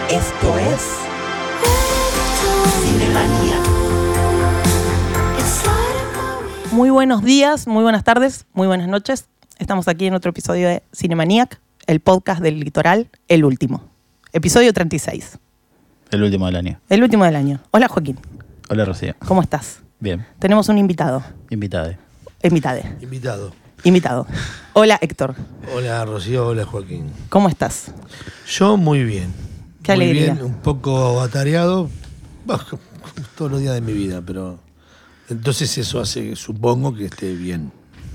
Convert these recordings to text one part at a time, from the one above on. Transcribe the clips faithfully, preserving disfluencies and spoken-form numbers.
Esto es Cinemanía. Muy buenos días, muy buenas tardes, muy buenas noches. Estamos aquí en otro episodio de Cinemaniac, el podcast del litoral, el último. Episodio treinta y seis. El último del año. El último del año. Hola, Joaquín. Hola, Rocío. ¿Cómo estás? Bien. Tenemos un invitado. Invitade. Invitade. Invitado. Invitado. Hola, Héctor. Hola, Rocío. Hola, Joaquín. ¿Cómo estás? Yo muy bien. Qué muy alegría. Bien, un poco atareado, bajo, todos los días de mi vida, pero entonces eso hace, supongo, que esté bien.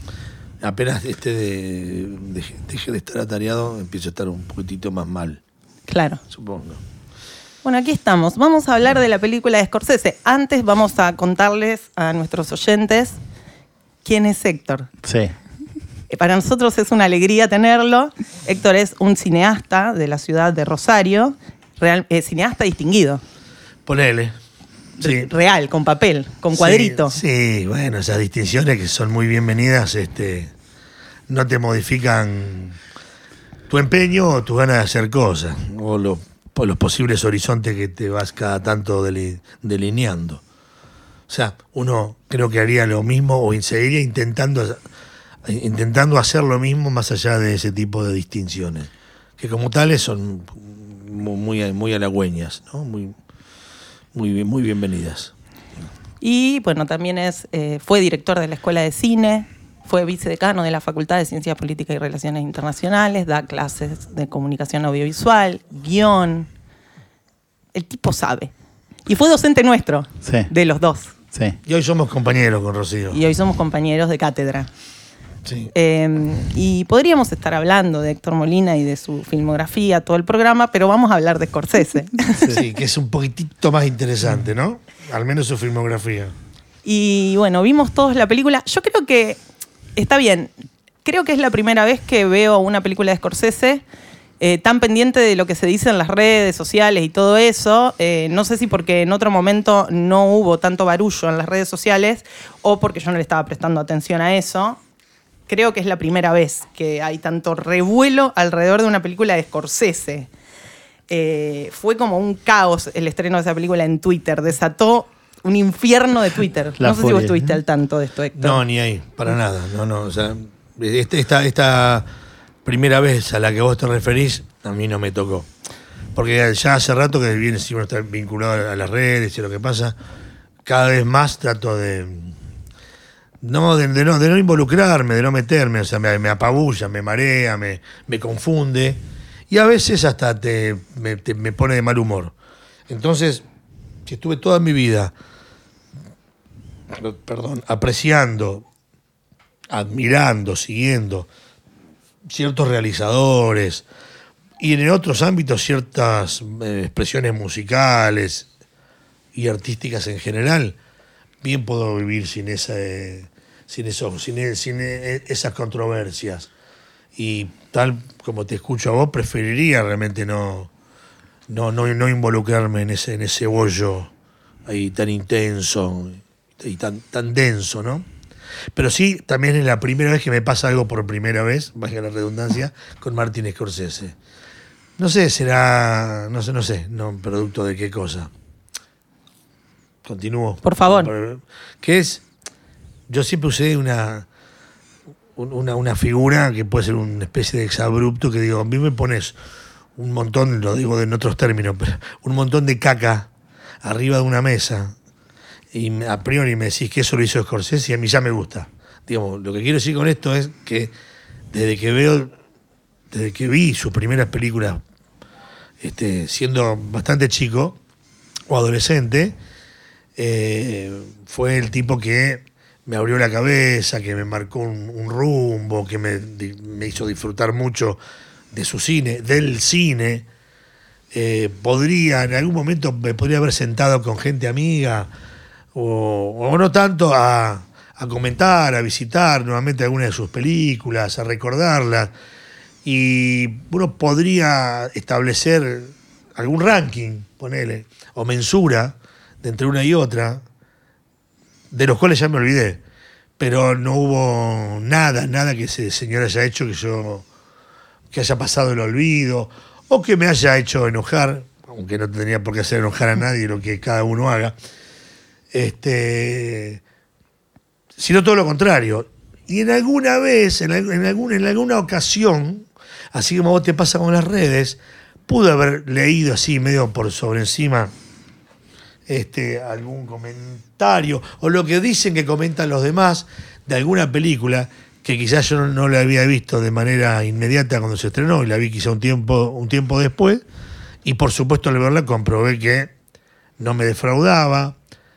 Apenas esté de, de, deje de estar atareado, empiezo a estar un poquitito más mal. Claro. Supongo. Bueno, aquí estamos. Vamos a hablar de la película de Scorsese. Antes vamos a contarles a nuestros oyentes quién es Héctor. Sí. Para nosotros es una alegría tenerlo. Héctor es un cineasta de la ciudad de Rosario, real, eh, cineasta distinguido. Ponele. Sí. Real, con papel, con cuadrito. Sí, sí, bueno, esas distinciones que son muy bienvenidas, este, no te modifican tu empeño o tus ganas de hacer cosas, o los, o los posibles horizontes que te vas cada tanto deli, delineando. O sea, uno creo que haría lo mismo o seguiría intentando, intentando hacer lo mismo más allá de ese tipo de distinciones, que como tales son muy, muy halagüeñas, ¿no? Muy, muy, bien, muy bienvenidas. Y bueno, también es, eh, fue director de la Escuela de Cine, fue vicedecano de la Facultad de Ciencias Políticas y Relaciones Internacionales, da clases de comunicación audiovisual, guión. El tipo sabe. Y fue docente nuestro, Sí. de los dos. Sí. Y hoy somos compañeros con Rocío. Y hoy somos compañeros de cátedra. Sí. Eh, y podríamos estar hablando de Héctor Molina y de su filmografía, todo el programa, pero vamos a hablar de Scorsese. Sí, que es un poquitito más interesante, ¿no? Al menos su filmografía. Y bueno, vimos todos la película. Yo creo que está bien. Creo que es la primera vez que veo una película de Scorsese eh, tan pendiente de lo que se dice en las redes sociales y todo eso. Eh, no sé si porque en otro momento no hubo tanto barullo en las redes sociales o porque yo no le estaba prestando atención a eso. Creo que es la primera vez que hay tanto revuelo alrededor de una película de Scorsese. Eh, fue como un caos el estreno de esa película en Twitter. Desató un infierno de Twitter. La no sé furia. si vos estuviste al tanto de esto, Héctor. No, ni ahí, para nada. No, no, o sea, este, esta, esta primera vez a la que vos te referís, a mí no me tocó. Porque ya hace rato que viene, si uno está vinculado a las redes y lo que pasa, cada vez más trato de... No de, de no, de no involucrarme, de no meterme, o sea, me, me apabulla, me marea, me, me confunde y a veces hasta te me, te me pone de mal humor. Entonces, si estuve toda mi vida, perdón, apreciando, admirando, siguiendo ciertos realizadores y en otros ámbitos ciertas eh, expresiones musicales y artísticas en general, bien puedo vivir sin esa, eh, sin eso, sin, sin eh, esas controversias. Y tal como te escucho a vos, preferiría realmente no, no, no, no involucrarme en ese, en ese bollo ahí tan intenso y tan, tan denso, ¿no? Pero sí, también es la primera vez que me pasa algo por primera vez, valga la redundancia, con Martin Scorsese. No sé, será, no sé, no sé, no, producto de qué cosa. Continúo. Por favor. Que es, yo siempre usé una, una, una figura que puede ser una especie de exabrupto, que digo, a mí me pones un montón, lo digo en otros términos, pero un montón de caca arriba de una mesa y a priori me decís que eso lo hizo Scorsese y a mí ya me gusta. Digamos, lo que quiero decir con esto es que desde que veo, desde que vi sus primeras películas, este, siendo bastante chico o adolescente, Eh, fue el tipo que me abrió la cabeza, que me marcó un, un rumbo, que me, me hizo disfrutar mucho de su cine, del cine. Eh, podría, en algún momento me podría haber sentado con gente amiga, o, o no tanto, a, a comentar, a visitar nuevamente alguna de sus películas, a recordarlas. Y uno podría establecer algún ranking, ponele, o mensura, de entre una y otra, de los cuales ya me olvidé, pero no hubo nada, nada que ese señor haya hecho que yo, que haya pasado el olvido, o que me haya hecho enojar, aunque no tendría por qué hacer enojar a nadie lo que cada uno haga, este, sino todo lo contrario. Y en alguna vez, en, en, algún, en alguna ocasión, así como a vos te pasa con las redes, pude haber leído así, medio por sobre encima, este, algún comentario, o lo que dicen que comentan los demás de alguna película, que quizás yo no, no la había visto de manera inmediata cuando se estrenó, y la vi quizá un tiempo, un tiempo después, y por supuesto al verla comprobé que no me defraudaba,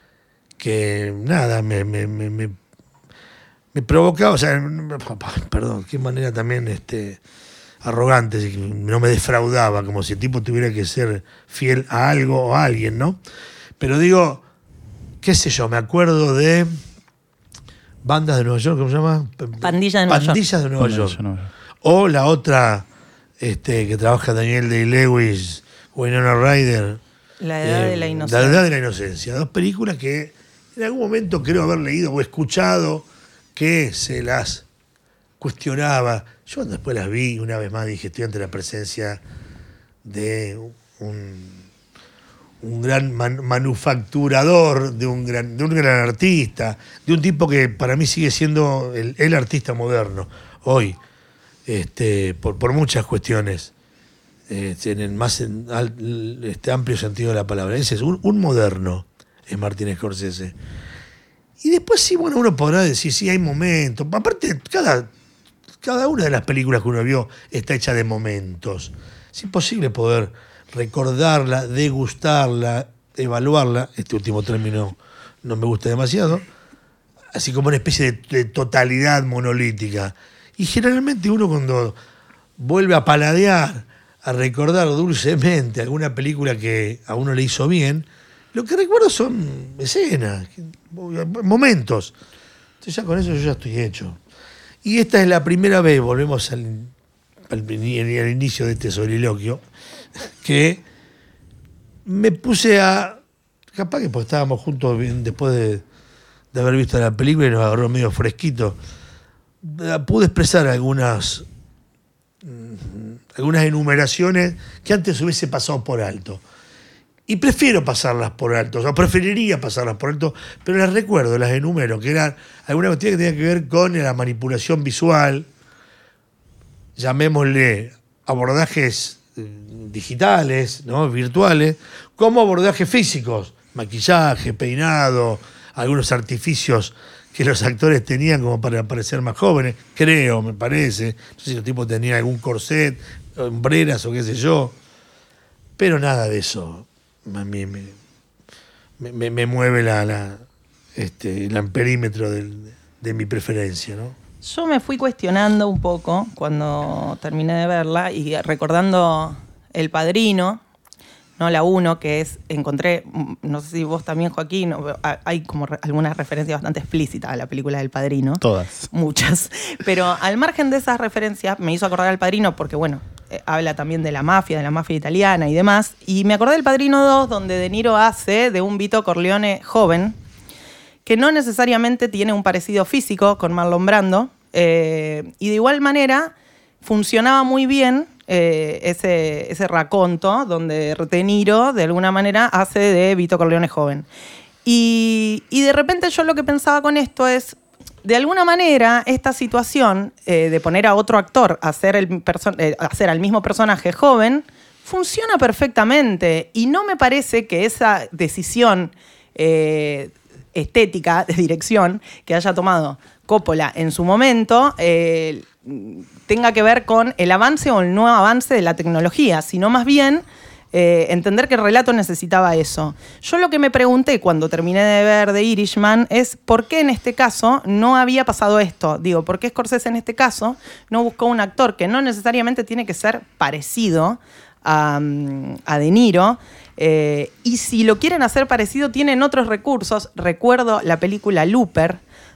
que nada, me, me, me, me, me provocaba, o sea, perdón, qué manera también este, arrogante, no me defraudaba, como si el tipo tuviera que ser fiel a algo o a alguien, ¿no? Pero digo, qué sé yo, me acuerdo de Bandas de Nueva York, ¿cómo se llama? Pandilla de Nueva York. Pandillas de Nueva Bueno, York. yo no- O la otra este, que trabaja Daniel Day-Lewis, Winona Ryder. La edad eh, de la inocencia. La edad de la inocencia. Dos películas que en algún momento creo haber leído o escuchado que se las cuestionaba. Yo después las vi una vez más, dije, estoy ante la presencia de un... un gran man, manufacturador, de un gran, de un gran artista, de un tipo que para mí sigue siendo el, el artista moderno hoy, este, por, por muchas cuestiones, eh, en el más en, al, este, amplio sentido de la palabra. Ese es un, un moderno, es Martin Scorsese. Y después sí, bueno, uno podrá decir, sí, hay momentos. Aparte, cada, cada una de las películas que uno vio está hecha de momentos. Es imposible poder recordarla, degustarla, evaluarla, este último término no me gusta demasiado, así como una especie de, de totalidad monolítica. Y generalmente uno cuando vuelve a paladear, a recordar dulcemente alguna película que a uno le hizo bien, lo que recuerdo son escenas, momentos. Entonces ya con eso yo ya estoy hecho. Y esta es la primera vez, volvemos al, al, al inicio de este soliloquio, que me puse a... Capaz que pues estábamos juntos bien, después de, de haber visto la película y nos agarró medio fresquito. Pude expresar algunas, algunas enumeraciones que antes hubiese pasado por alto. Y prefiero pasarlas por alto, o sea, preferiría pasarlas por alto, pero las recuerdo, las enumero, que eran alguna cuestión que tenía que ver con la manipulación visual, llamémosle abordajes digitales, ¿no? Virtuales, como abordajes físicos, maquillaje, peinado, algunos artificios que los actores tenían como para parecer más jóvenes, creo, me parece. No sé si los tipos tenían algún corset, hombreras o qué sé yo, pero nada de eso a mí me, me, me mueve la, la, este, el amperímetro del, de mi preferencia, ¿no? Yo me fui cuestionando un poco cuando terminé de verla y recordando El Padrino, no la uno, que es, encontré, no sé si vos también, Joaquín, hay como re, algunas referencias bastante explícitas a la película del Padrino. Todas. Muchas. Pero al margen de esas referencias, me hizo acordar al Padrino porque, bueno, eh, habla también de la mafia, de la mafia italiana y demás. Y me acordé del Padrino dos, donde De Niro hace de un Vito Corleone joven, que no necesariamente tiene un parecido físico con Marlon Brando, eh, y de igual manera funcionaba muy bien eh, ese, ese raconto donde De Niro de alguna manera hace de Vito Corleone joven. Y, y de repente yo lo que pensaba con esto es, de alguna manera, esta situación eh, de poner a otro actor a hacer, el perso- eh, a hacer al mismo personaje joven funciona perfectamente, y no me parece que esa decisión eh, estética, de dirección, que haya tomado Coppola en su momento, eh, tenga que ver con el avance o el no avance de la tecnología, sino más bien eh, entender que el relato necesitaba eso. Yo lo que me pregunté cuando terminé de ver The Irishman es por qué en este caso no había pasado esto. Digo, ¿por qué Scorsese en este caso no buscó un actor que no necesariamente tiene que ser parecido a, a De Niro? Eh, y si lo quieren hacer parecido, tienen otros recursos. Recuerdo la película Looper,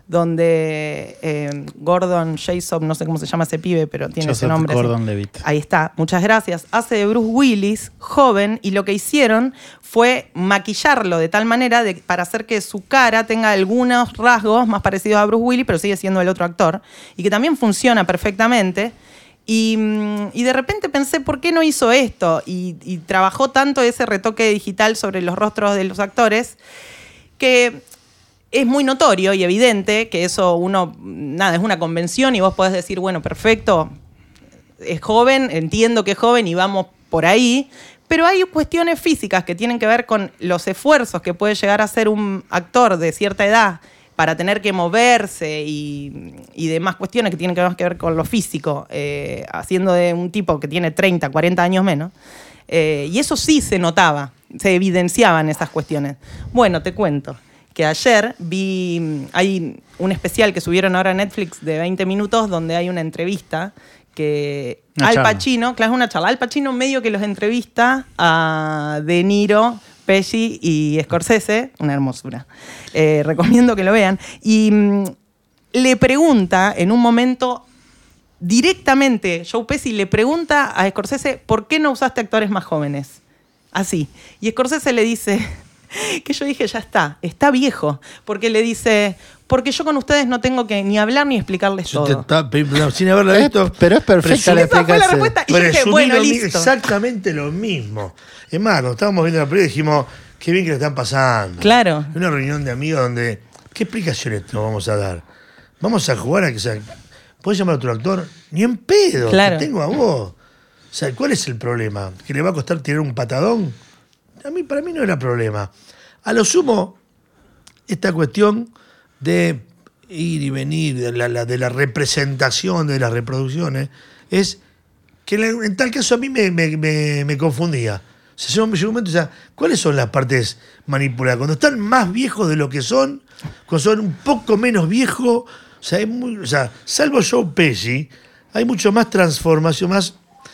donde eh, Gordon Jessop, no sé cómo se llama ese pibe, pero tiene Joseph ese nombre. Gordon-Levitt. Ahí está, muchas gracias. Hace de Bruce Willis, joven, y lo que hicieron fue maquillarlo de tal manera de, para hacer que su cara tenga algunos rasgos más parecidos a Bruce Willis, pero sigue siendo el otro actor, y que también funciona perfectamente. Y, y de repente pensé, ¿por qué no hizo esto? Y, y trabajó tanto ese retoque digital sobre los rostros de los actores que es muy notorio y evidente que eso uno, nada, es una convención y vos podés decir, bueno, perfecto, es joven, entiendo que es joven y vamos por ahí, pero hay cuestiones físicas que tienen que ver con los esfuerzos que puede llegar a hacer un actor de cierta edad para tener que moverse y, y demás cuestiones que tienen que ver, que ver con lo físico, eh, haciendo de un tipo que tiene treinta, cuarenta años menos. Eh, y eso sí se notaba, se evidenciaban esas cuestiones. Bueno, te cuento que ayer vi, hay un especial que subieron ahora a Netflix de veinte minutos donde hay una entrevista que una Al charla. Pacino, claro, es una charla, Al Pacino medio que los entrevista a De Niro, Pesci y Scorsese, una hermosura. Eh, recomiendo que lo vean. Y mm, le pregunta en un momento directamente, Joe Pesci le pregunta a Scorsese, ¿por qué no usaste actores más jóvenes? Así. Y Scorsese le dice, que yo dije, ya está, está viejo. Porque le dice, porque yo con ustedes no tengo que ni hablar ni explicarles Yo te todo. estaba- no, sin haberla Es- visto. pero es perfecta la presumí- Esa fue la explicación. respuesta. Y yo dije, presumí bueno, lo mi- listo. Exactamente lo mismo. Es más, cuando estábamos viendo la película dijimos, qué bien que le están pasando. Claro. Una reunión de amigos donde, ¿qué explicaciones nos vamos a dar? Vamos a jugar a que, o sea, ¿podés llamar a otro actor? Ni en pedo, Claro. te tengo a vos. O sea, ¿cuál es el problema? ¿Que le va a costar tirar un patadón? A mí, para mí no era problema. A lo sumo, esta cuestión de ir y venir, de la, la- de la representación de las reproducciones, es que en en tal caso a mí me, me- me- me confundía. O sea, llegó un llegó un momento, o sea, ¿cuáles son las partes manipuladas? Cuando están más viejos de lo que son, cuando son un poco menos viejos, o sea, hay muy- o sea, salvo Joe Pesci, hay mucho más transformación, más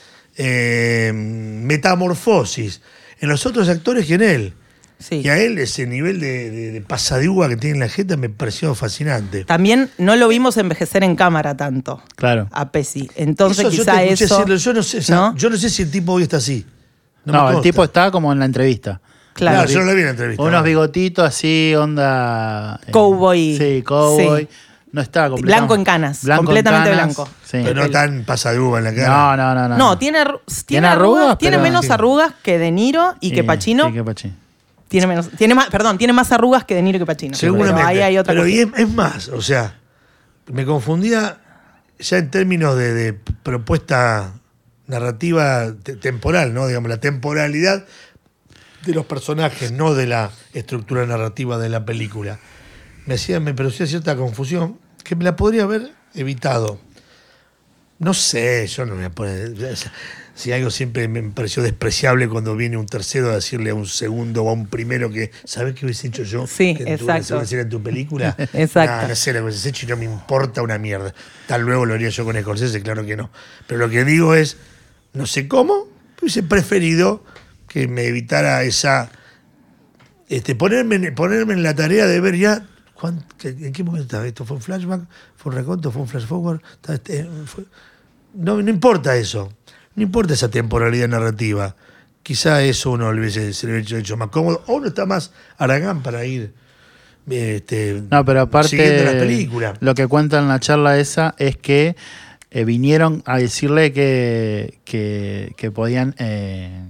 eh, metamorfosis en los otros actores que en él. Sí. Y a él ese nivel de, de, de pasadúa que tiene en la jeta me pareció fascinante. También no lo vimos envejecer en cámara tanto Claro. a Pesci. Entonces Eso yo quizá te escuché eso... decirlo, yo no sé, o sea, ¿no? yo no sé si el tipo hoy está así. No, me el consta. tipo está como en la entrevista. Claro. Claro, yo no la vi en la entrevista. Unos bigotitos así, onda. eh, Cowboy. Sí, cowboy. Sí. No está completamente. Blanco en canas, completamente blanco. Sí. Pero no tan pasadúa en la cara. No, no, no, no. No, tiene, arru- tiene, Tiene arrugas, arrugas, tiene pero- menos sí. arrugas que De Niro y que Pacino. Sí, que Pacino. Tiene menos, tiene más, perdón, tiene más arrugas que De Niro y que Pacino. Seguramente. Pero ahí hay otra Pero y cuestión. es, es más, o sea, me confundía ya en términos de, de propuesta narrativa te- temporal, ¿no? Digamos, la temporalidad de los personajes, no de la estructura narrativa de la película. Me hacía, me producía cierta confusión que me la podría haber evitado. No sé, yo no me voy a poner. o sea, Si algo siempre me pareció despreciable cuando viene un tercero a decirle a un segundo o a un primero que, ¿sabes qué hubiese hecho yo? Sí, que en tu, exacto. en tu- en tu película. Exacto. Nah, no sé lo que hubiese hecho y no me importa una mierda. Tal luego lo haría yo con Scorsese, claro que no. Pero lo que digo es, no sé cómo, hubiese preferido que me evitara esa. Este, ponerme, en- ponerme en la tarea de ver ya. cuán- que- ¿En qué momento estaba? ¿Esto fue un flashback? ¿Fue un reconto? ¿Fue un flash forward? Está- este, fue- No, no importa eso. No importa esa temporalidad narrativa. Quizá eso uno le hubiese, se le hubiese hecho más cómodo. O uno está más Aragán para ir este, No, pero siguiendo las aparte, películas. lo que cuenta en la charla esa es que eh, vinieron a decirle que, que, que podían eh,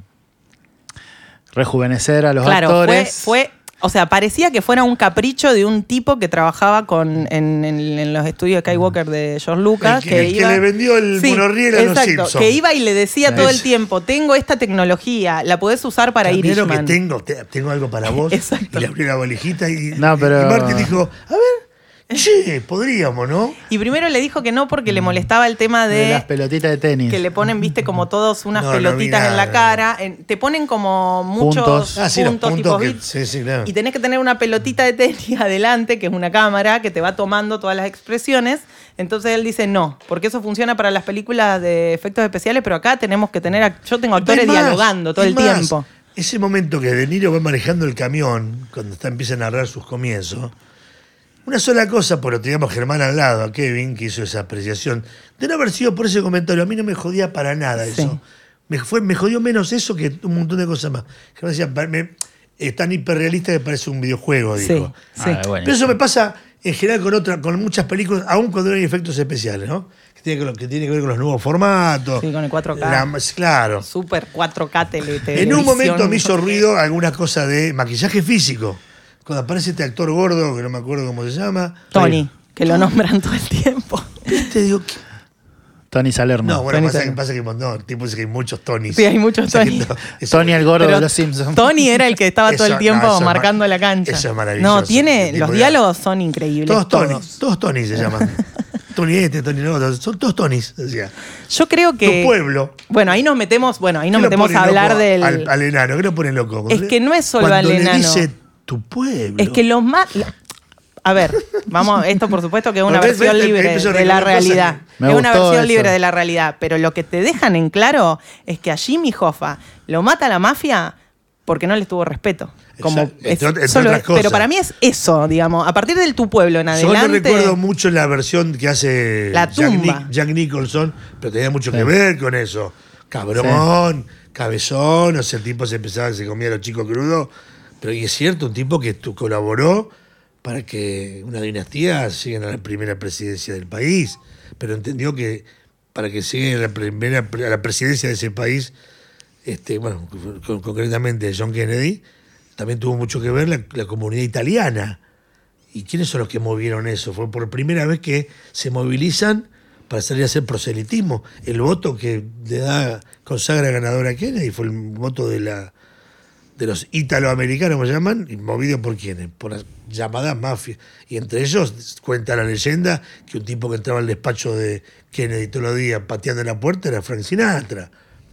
rejuvenecer a los Claro, fue, actores. fue, o sea, parecía que fuera un capricho de un tipo que trabajaba con, en, en- en los estudios de Skywalker de George Lucas. El que- el que le vendió el monorriel a los exacto, Simpsons. que iba y le decía Sí. todo el tiempo, tengo esta tecnología, la podés usar para También lo que Irishman. tengo, te- tengo algo para vos. Exacto. Y le abrió la valijita y, No, pero- y Martin dijo, a ver, che, podríamos, ¿no? Y primero le dijo que no porque le molestaba el tema de de... las pelotitas de tenis. que le ponen, viste, como todos unas No, no vi pelotitas en la nada. cara. En- te ponen como muchos Puntos. Ah, sí, los puntos, puntos tipo que- bits. sí, sí, claro. Y tenés que tener una pelotita de tenis adelante, que es una cámara que te va tomando todas las expresiones. Entonces él dice no, porque eso funciona para las películas de efectos especiales, pero acá tenemos que tener, a- yo tengo actores Es más, dialogando todo es el más, tiempo. Ese momento que De Niro va manejando el camión, cuando está, empieza a narrar sus comienzos, una sola cosa, pero teníamos a Germán al lado, a Kevin, que hizo esa apreciación, de no haber sido por ese comentario, a mí no me jodía para nada Sí. eso. Me, fue, me jodió menos eso que un montón de cosas más. Germán decía, "Pa- me- es tan hiperrealista que parece un videojuego", Sí, dijo. sí. Ah, bueno. Pero eso me pasa en general con otra, con muchas películas, aún cuando no hay efectos especiales, ¿no? Que tiene que, que, tiene que ver con los nuevos formatos. Sí, con el cuatro K. La, claro. Super cuatro K tele, En un momento me hizo ruido alguna cosa de maquillaje físico. Cuando aparece este actor gordo, que no me acuerdo cómo se llama. Tony, que lo nombran todo el tiempo. Te digo, ¿qué? Tony Salerno. No, bueno, Tony pasa, que, Salerno. pasa que no, el tipo dice que hay muchos Tonys. Sí, hay muchos O sea, que Tony. no, eso- Tony el gordo Pero de los Simpsons. Tony era el que estaba todo Eso- el tiempo no, eso es marcando ma- la cancha. eso es maravilloso. No, tiene, El tipo los era- diálogos son increíbles. Todos Todos, Tonys, todos Tonys se llaman. Tony este, Tony el otro, son todos Tonys, decía. Yo creo que. Tu pueblo. Bueno, ahí nos metemos, bueno, ahí nos ¿Qué lo metemos pone a hablar loco del. Al, al enano, ¿qué lo pone loco? Es que no es solo Cuando al le enano. dice tu pueblo. Es que los más. A ver, vamos, esto por supuesto que es una Ves, versión ves, libre empiezo a de la recordar cosas realidad. que- Me Es una gustó versión eso. libre de la realidad. Pero lo que te dejan en claro es que a Jimmy Hoffa lo mata la mafia porque no les tuvo respeto. Como Exacto, entre es- ot- entre solo otras es- pero cosas. para mí es eso, digamos. A partir del tu pueblo en Yo adelante. no recuerdo mucho la versión que hace La Jack, tumba. Nic- Jack Nicholson, pero tenía mucho Sí. que ver con eso. Cabrón, cabezón, o sea, el tipo se empezaba, se comía a los chicos crudos. Pero y es cierto, un tipo que tu- colaboró para que una dinastía llegue a la primera presidencia del país. Pero entendió que para que llegue a la primera a la presidencia de ese país, este, bueno, con- concretamente John Kennedy, también tuvo mucho que ver la, la comunidad italiana. ¿Y quiénes son los que movieron eso? Fue por primera vez que se movilizan para salir a hacer proselitismo. El voto que le da, consagra ganador a Kennedy fue el voto de la de los italoamericanos, como llaman, y movido por quiénes, por las llamadas mafias. Y entre ellos cuenta la leyenda que un tipo que entraba al despacho de Kennedy todos los días pateando la puerta era Frank Sinatra.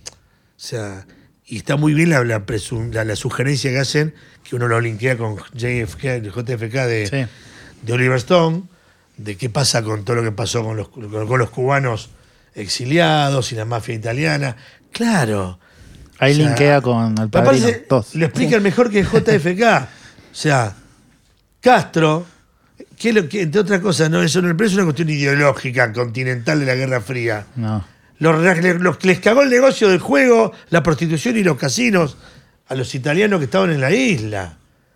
O sea, y está muy bien la, la, presun- la, la sugerencia que hacen, que uno lo linkea con J F K, el J F K de, Sí. de Oliver Stone, de qué pasa con todo lo que pasó con los, con, con los cubanos exiliados y la mafia italiana. Claro. Ahí O sea, linkea con el me Padrino parece- dos. Lo explican mejor que J F K. O sea, Castro, que, es lo que entre otras cosas, no, eso no pero es una cuestión ideológica, continental de la Guerra Fría. No. Los, los, les cagó el negocio del juego, la prostitución y los casinos a los italianos que estaban en la isla.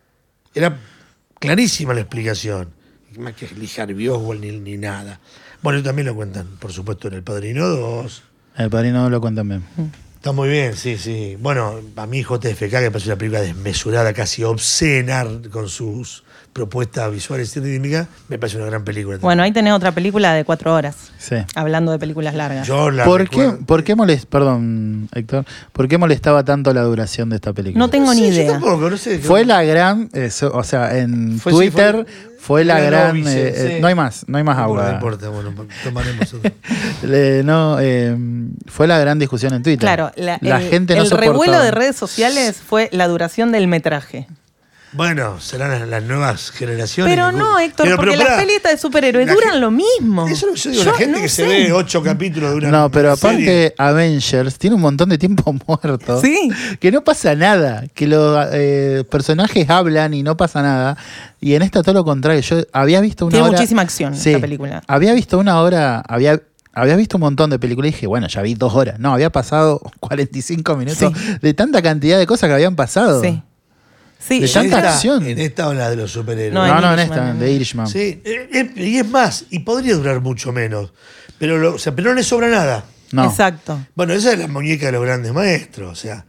Era clarísima la explicación. Más que Lee Harvey Oswald ni, ni nada. Bueno, y también lo cuentan, por supuesto, en El Padrino dos. El Padrino lo cuentan bien. Está muy bien, sí, sí. Bueno, a mí J F K, que me parece una película desmesurada, casi obscena, con sus propuestas visuales y rítmicas, me parece una gran película. Bueno, ahí tenés otra película de cuatro horas. Sí. Hablando de películas largas. Yo la ¿Por qué, recuerdo- por qué molest, perdón, Héctor, ¿por qué molestaba tanto la duración de esta película? No tengo No sé, ni yo idea. tampoco, no sé. Fue la gran, eh, so- o sea, en Fue- sí, Twitter fue- fue, la era gran, novice, eh, eh, sí. no hay más, no hay más No agua. importa, bueno, tomaremos otro. Le- no, eh, fue la gran discusión en Twitter. Claro, la, la el, gente no el revuelo soportaba. de redes sociales fue la duración del metraje. Bueno, serán las, las nuevas generaciones. Pero que- no, Héctor, Pero- porque pero las pará, pelis de superhéroes la duran gen- lo mismo. Eso es lo que yo digo, la Yo gente no que se sé. ve ocho capítulos de una No, pero aparte serie. Avengers tiene un montón de tiempo muerto. Sí. Que no pasa nada. Que los eh, personajes hablan y no pasa nada. Y en esta todo lo contrario. Yo había visto una Tiene hora. muchísima acción Sí, esta película. Había visto una hora. Había. Había visto un montón de películas y dije, bueno, ya vi dos horas. No, había pasado cuarenta y cinco minutos Sí. de tanta cantidad de cosas que habían pasado. Sí. Sí, De yo En tanta creo- esta- acción. En esta o en la de los superhéroes. No, No, en no, en Irishman, esta, en- de Irishman. Sí, eh, eh, y es más, y podría durar mucho menos. Pero, lo- o sea, pero no le sobra nada. No. Exacto. Bueno, esa es la muñeca de los grandes maestros. O sea,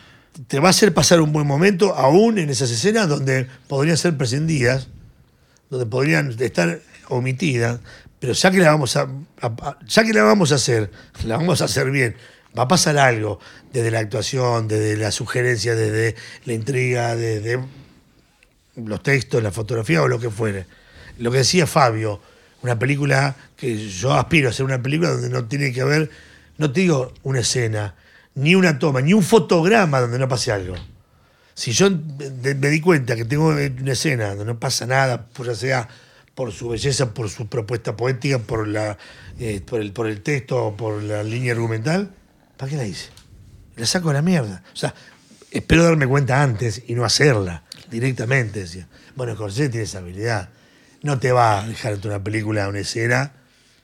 te va a hacer pasar un buen momento, aún en esas escenas donde podrían ser prescindidas, donde podrían estar omitidas, pero ya que la vamos a, a- a- ya que la vamos a hacer, la vamos a hacer bien. Va a pasar algo desde la actuación, desde la sugerencia, desde la intriga, desde los textos, la fotografía o lo que fuere. Lo que decía Fabio, una película que yo aspiro a hacer una película donde no tiene que haber, no te digo una escena, ni una toma, ni un fotograma donde no pase algo. Si yo de- me di cuenta que tengo una escena donde no pasa nada, pues ya sea por su belleza, por su propuesta poética, por la eh, por el por el texto, por la línea argumental, ¿para qué la hice? La saco a la mierda. O sea, espero darme cuenta antes y no hacerla directamente. Decía. Bueno, Scorsese tiene esa habilidad. No te va a dejarte una película, una escena,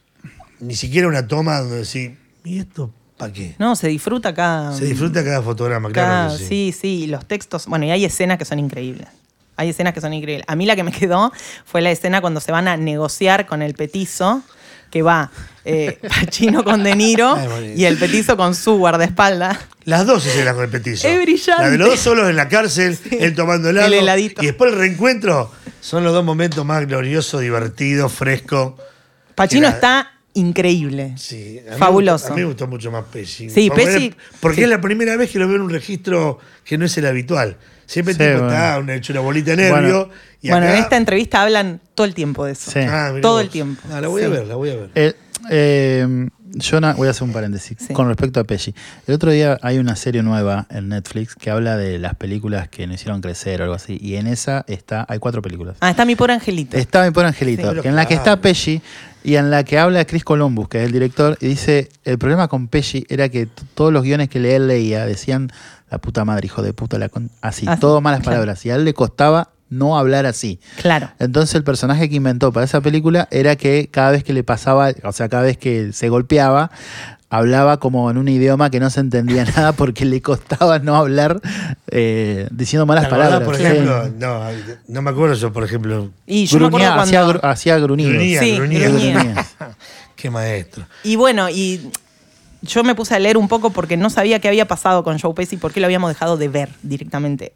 ni siquiera una toma donde decís, ¿y esto para qué? No, se disfruta cada. Se disfruta cada fotograma, cada- claro que sí, sí. sí. y los textos. Bueno, y hay escenas que son increíbles. hay escenas que son increíbles. A mí la que me quedó fue la escena cuando se van a negociar con el petizo, que va eh, Pacino con De Niro Ay, y el petizo con su guardaespaldas. Las dos escenas con el petizo. Es brillante. La de los dos solos en la cárcel, Sí. él tomando helado. El heladito. Y después el reencuentro. Son los dos momentos más gloriosos, divertidos, frescos. Pacino Era- está increíble. Sí, a mí Fabuloso. Me gustó, a mí me gustó mucho más Pesci. Sí, porque Pesci- era- Porque sí. es la primera vez que lo veo en un registro que no es el habitual. Siempre el Sí, tipo bueno. está una, hecho una bolita de nervio. Bueno. y Bueno, acá- en esta entrevista hablan todo el tiempo de eso. Sí. Ah, mirá todo vos. el tiempo. Ah, la voy a Sí. ver, la voy a ver. Eh, eh, yo na- voy a hacer un paréntesis Sí. con respecto a Pesci. El otro día hay una serie nueva en Netflix que habla de las películas que nos hicieron crecer o algo así. Y en esa está, hay cuatro películas. Ah, está mi pobre angelito. Está mi pobre Angelito, Sí. Pero que en la que claro. está Pesci y en la que habla Chris Columbus, que es el director, y dice, el problema con Pesci era que t- todos los guiones que le- él leía decían, la puta madre, hijo de puta, la con-", así, Así, todo malas claro. palabras. Y a él le costaba no hablar así. Claro. Entonces el personaje que inventó para esa película era que cada vez que le pasaba, o sea, cada vez que se golpeaba, hablaba como en un idioma que no se entendía nada porque le costaba no hablar eh, diciendo malas ¿Te acordás, palabras. por Sí. ejemplo? No, no me acuerdo yo, por ejemplo. Y yo me Gruñía, acuerdo hacía, cuando... gru- hacía gruñidos. Gruñía, Sí, gruñía. gruñía. Gruñía. Qué maestro. Y bueno, y yo me puse a leer un poco porque no sabía qué había pasado con Joe Pesci, por qué lo habíamos dejado de ver directamente.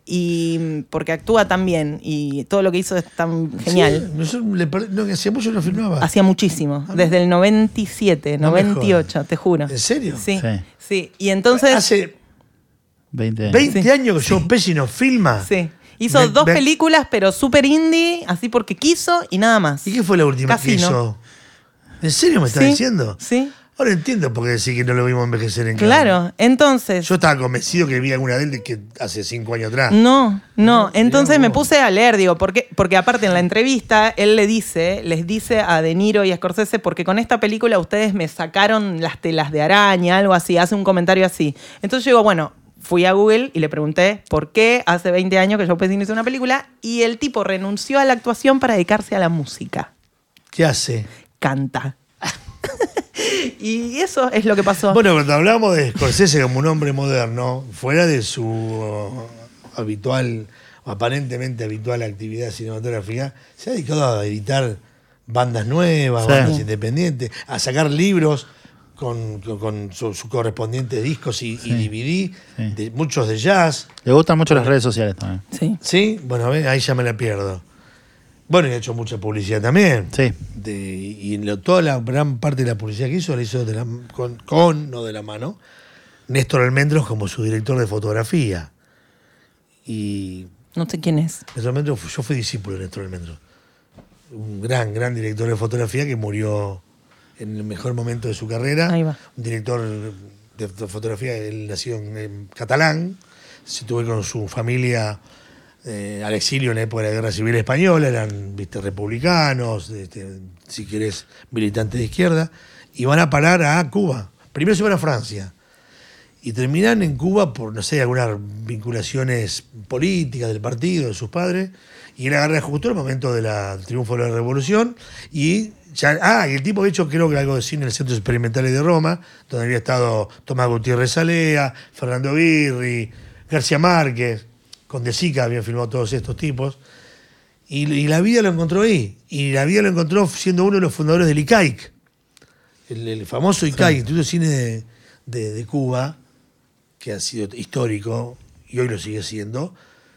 Y porque actúa tan bien y todo lo que hizo es tan genial. Sí, nosotros le pare- no, que hacía mucho no filmaba. Hacía muchísimo, desde el noventa y siete, No me noventa y ocho, te juro. ¿En serio? Sí, Sí. sí. Y entonces... Hace veinte años. veinte Sí. años que Joe Pesci no filma. Sí. Hizo Me- dos me- películas, pero súper indie, así porque quiso y nada más. ¿Y qué fue la última que Casino. hizo? ¿En serio me estás Sí, diciendo? Sí, Ahora entiendo por qué decir que no lo vimos envejecer en claro. Cannes. Entonces... Yo estaba convencido que vi alguna de él de que hace cinco años atrás. No, no. Entonces mirá me vos. puse a leer, digo, porque, porque aparte en la entrevista él le dice, les dice a De Niro y a Scorsese, porque con esta película ustedes me sacaron las telas de araña, algo así, hace un comentario así. Entonces yo digo, bueno, fui a Google y le pregunté por qué hace veinte años que Joe Pesci no hizo una película y el tipo renunció a la actuación para dedicarse a la música. ¿Qué hace? Canta. Y eso es lo que pasó. Bueno, cuando hablamos de Scorsese como un hombre moderno, fuera de su uh, habitual, aparentemente habitual actividad cinematográfica, se ha dedicado a editar bandas nuevas, Sí. bandas independientes, a sacar libros con, con, con sus su correspondientes discos y, Sí. y D V D, Sí. de, muchos de jazz. Le gustan mucho las redes sociales también. Sí. ¿Sí? Bueno, ve, ahí ya me la pierdo. Bueno, y ha hecho mucha publicidad también. Sí. De, y lo- toda la gran parte de la publicidad que hizo la hizo de la- con, con, no de la mano, Néstor Almendros como su director de fotografía. Y No sé quién es. Néstor Almendros, yo fui discípulo de Néstor Almendros. Un gran, gran director de fotografía que murió en el mejor momento de su carrera. Ahí va. Un director de fotografía, él nació en, en catalán, se tuvo con su familia eh, al exilio en la época de la Guerra Civil Española, eran viste, republicanos, este, si querés, militantes de izquierda, y van a parar a Cuba. Primero se van a Francia. Y terminan en Cuba por, no sé, algunas vinculaciones políticas del partido, de sus padres. Y él agarra justo el momento del triunfo de la revolución. Y ya, ah, y el tipo, de hecho, creo que algo de cine en el Centro Experimental de Roma, donde había estado Tomás Gutiérrez Salea, Fernando Birri, García Márquez, con De Sica habían filmado todos estos tipos. Y, y la vida lo encontró ahí. Y la vida lo encontró siendo uno de los fundadores del I C A I C, el, el famoso I C A I C, Instituto de Cine de, de, de Cuba, que ha sido histórico y hoy lo sigue siendo.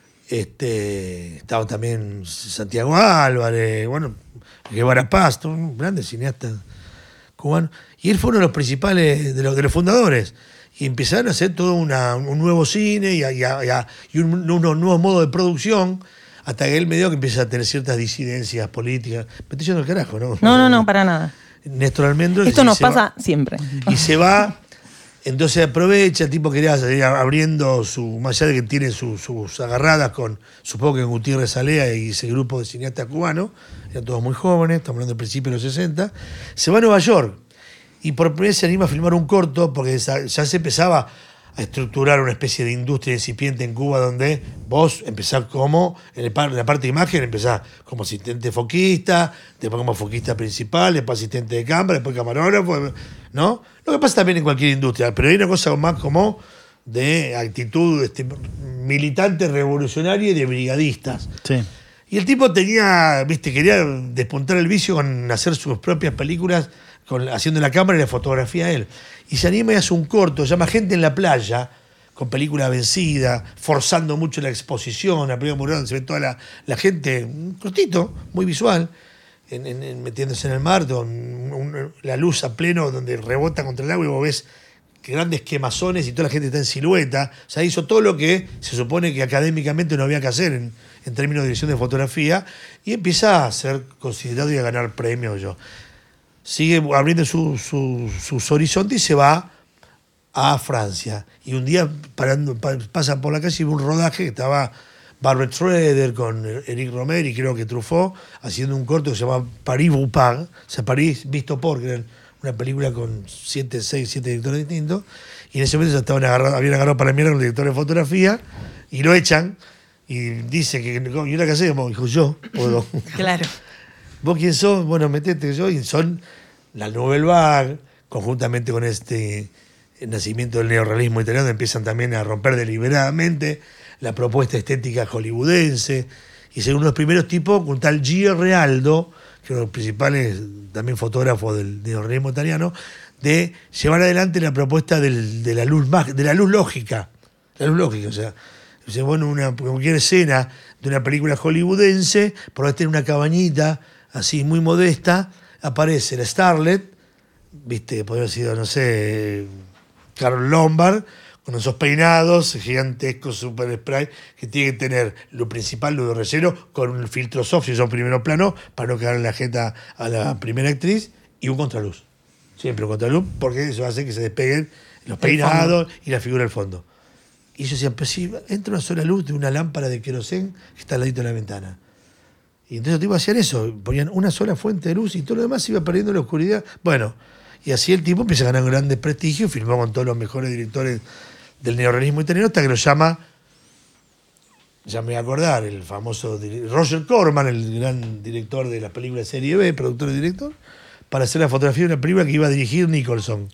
Este, estaba también Santiago Álvarez, bueno, Guevara Paz, un grande cineasta cubano. Y él fue uno de los principales, de los, de los fundadores. Y empezaron a hacer todo una, un nuevo cine y, a, y, a, y, a, y un, unos nuevos modos de producción, hasta que él medio que empieza a tener ciertas disidencias políticas. Me estoy yendo al carajo, ¿no? No, no, no, para nada. Néstor Almendros. Esto y nos se va- pasa siempre. y se va, entonces aprovecha, el tipo quería seguir abriendo su, más allá de que tiene su- sus agarradas con, supongo que con Gutiérrez Salea y ese grupo de cineastas cubanos, eran todos muy jóvenes, estamos hablando del principio de los sesenta, se va a Nueva York y por primera vez se anima a filmar un corto porque ya ya se empezaba a estructurar una especie de industria incipiente en Cuba donde vos empezás como, en, el par- en la parte de imagen, empezás como asistente foquista, después como foquista principal, después asistente de cámara, después camarógrafo, ¿no? Lo que pasa también en cualquier industria, pero hay una cosa más como de actitud este, militante, revolucionaria y de brigadistas. Sí. Y el tipo tenía, viste, quería despuntar el vicio con hacer sus propias películas, con, haciendo la cámara y la fotografía a él. Y se anima y hace un corto, se llama Gente en la playa, con película vencida, forzando mucho la exposición, la película muy grande, se ve toda la, la gente, un cortito, muy visual, en, en, en, metiéndose en el mar, con un, la luz a pleno, donde rebota contra el agua y vos ves grandes quemazones y toda la gente está en silueta. O sea, hizo todo lo que se supone que académicamente no había que hacer en, en términos de dirección de fotografía, y empieza a ser considerado y a ganar premios. Yo. Sigue abriendo su, su, sus horizontes y se va a Francia. Y un día parando, pa, pasa por la calle y ve un rodaje que estaba Barbet Schroeder con Eric Romer y creo que Truffaut haciendo un corto que se llama Paris Vous Parle, o sea, París visto por, que era una película con siete, seis, siete directores distintos, y en ese momento estaban agarrados, habían agarrado para mierda a un director de fotografía y lo echan y dice que, ¿y ahora qué hacemos? Dijo, yo puedo. Claro. ¿Vos quién sos? Bueno, metete yo, y son la Nouvelle Vague, conjuntamente con este el nacimiento del neorrealismo italiano, empiezan también a romper deliberadamente la propuesta estética hollywoodense, y ser uno de los primeros tipos, con tal Gio Realdo, que es uno de los principales también fotógrafos del neorrealismo italiano, de llevar adelante la propuesta del, de, la luz más, de la luz lógica. La luz lógica, o sea, o sea bueno, una, cualquier escena de una película hollywoodense, por tener una cabañita así muy modesta, aparece la Starlet, viste, podría haber sido, no sé, Carol Lombard, con esos peinados gigantescos, super spray, que tiene que tener lo principal, lo de relleno, con un filtro soft, si son primero plano, para no caer en la jeta a la primera actriz, y un contraluz. Siempre un contraluz, porque eso hace que se despeguen los peinados y la figura del fondo. Y ellos decían, pero si entra una sola luz de una lámpara de querosén que está al ladito de la ventana. Y entonces los tipos hacían eso, ponían una sola fuente de luz y todo lo demás se iba perdiendo en la oscuridad. Bueno, y así el tipo empieza a ganar grandes prestigios, filmó con todos los mejores directores del neorrealismo italiano, hasta que lo llama, ya me voy a acordar, el famoso Roger Corman, el gran director de las películas de serie B, productor y director, para hacer la fotografía de una película que iba a dirigir Nicholson.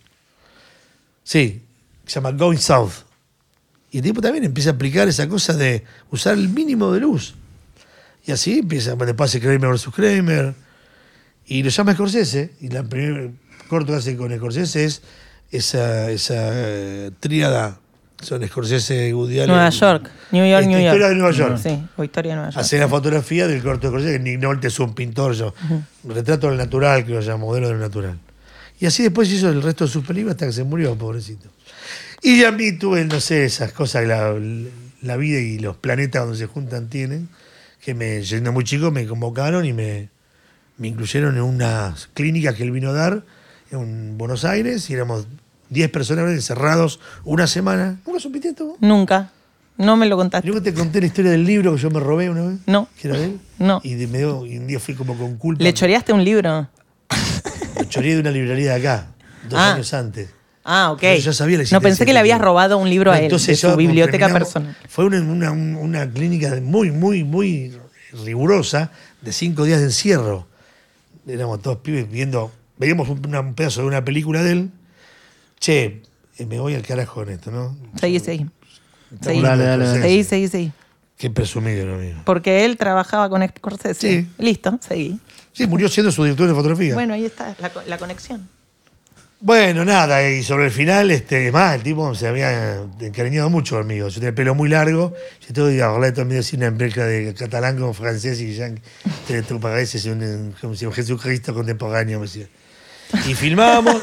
Sí, se llama Going South. Y el tipo también empieza a aplicar esa cosa de usar el mínimo de luz. Y así empieza, después hace Kramer versus Kramer, y lo llama Scorsese, y el primer corto que hace con Scorsese es esa, esa uh, tríada, son Scorsese, Woody Allen. Nueva York, New York, New York. Historia de Nueva York. Sí, o Historia de Nueva York. Hace la fotografía del corto de Scorsese, Nick Nolte es un pintor, yo, uh-huh. Retrato del natural, que lo llama, modelo del natural. Y así después hizo el resto de sus películas hasta que se murió, pobrecito. Y a mí tuve, no sé, esas cosas que la, la vida y los planetas donde se juntan tienen, que me, siendo muy chico, me convocaron y me, me incluyeron en unas clínicas que él vino a dar en Buenos Aires, y éramos diez personas encerrados una semana. ¿Nunca supiste esto? Nunca. No me lo contaste. ¿Nunca te conté la historia del libro que yo me robé una vez? No. ¿Que era de él? No. Y, de, me dio, y un día fui como con culpa. ¿Le choreaste un libro? Lo choreé de una librería de acá, dos ah. años antes. Ah, ok. Yo ya sabía la no pensé que le habías robado un libro no, a él, de su biblioteca personal. Fue una, una, una clínica muy, muy, muy rigurosa, de cinco días de encierro. Éramos todos pibes viendo, veíamos un, un pedazo de una película de él. Che, me voy al carajo en esto, ¿no? Seguí, seguí. Seguí, dale, dale, dale. Seguí, seguí, seguí. Qué presumido lo mío. Porque él trabajaba con Scorsese. Sí. Listo, seguí. Sí, murió siendo su director de fotografía. Bueno, ahí está la, la conexión. Bueno, nada, y sobre el final, este, más, el tipo se había encariñado mucho conmigo. Yo tenía el pelo muy largo, yo tengo que hablar también así una mezcla de catalán con francés y ya te pareces un, como si un Jesucristo contemporáneo, me decía. Y filmábamos.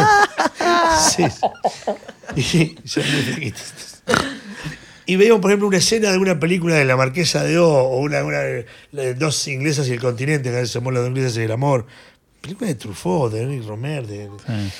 Sí. Y, yo, y veíamos, por ejemplo, una escena de una película de La Marquesa de O, o una, una de Dos Inglesas y el Continente, que a veces somos las dos inglesas y el amor. Película de Truffaut, de Eric Romer. De, sí.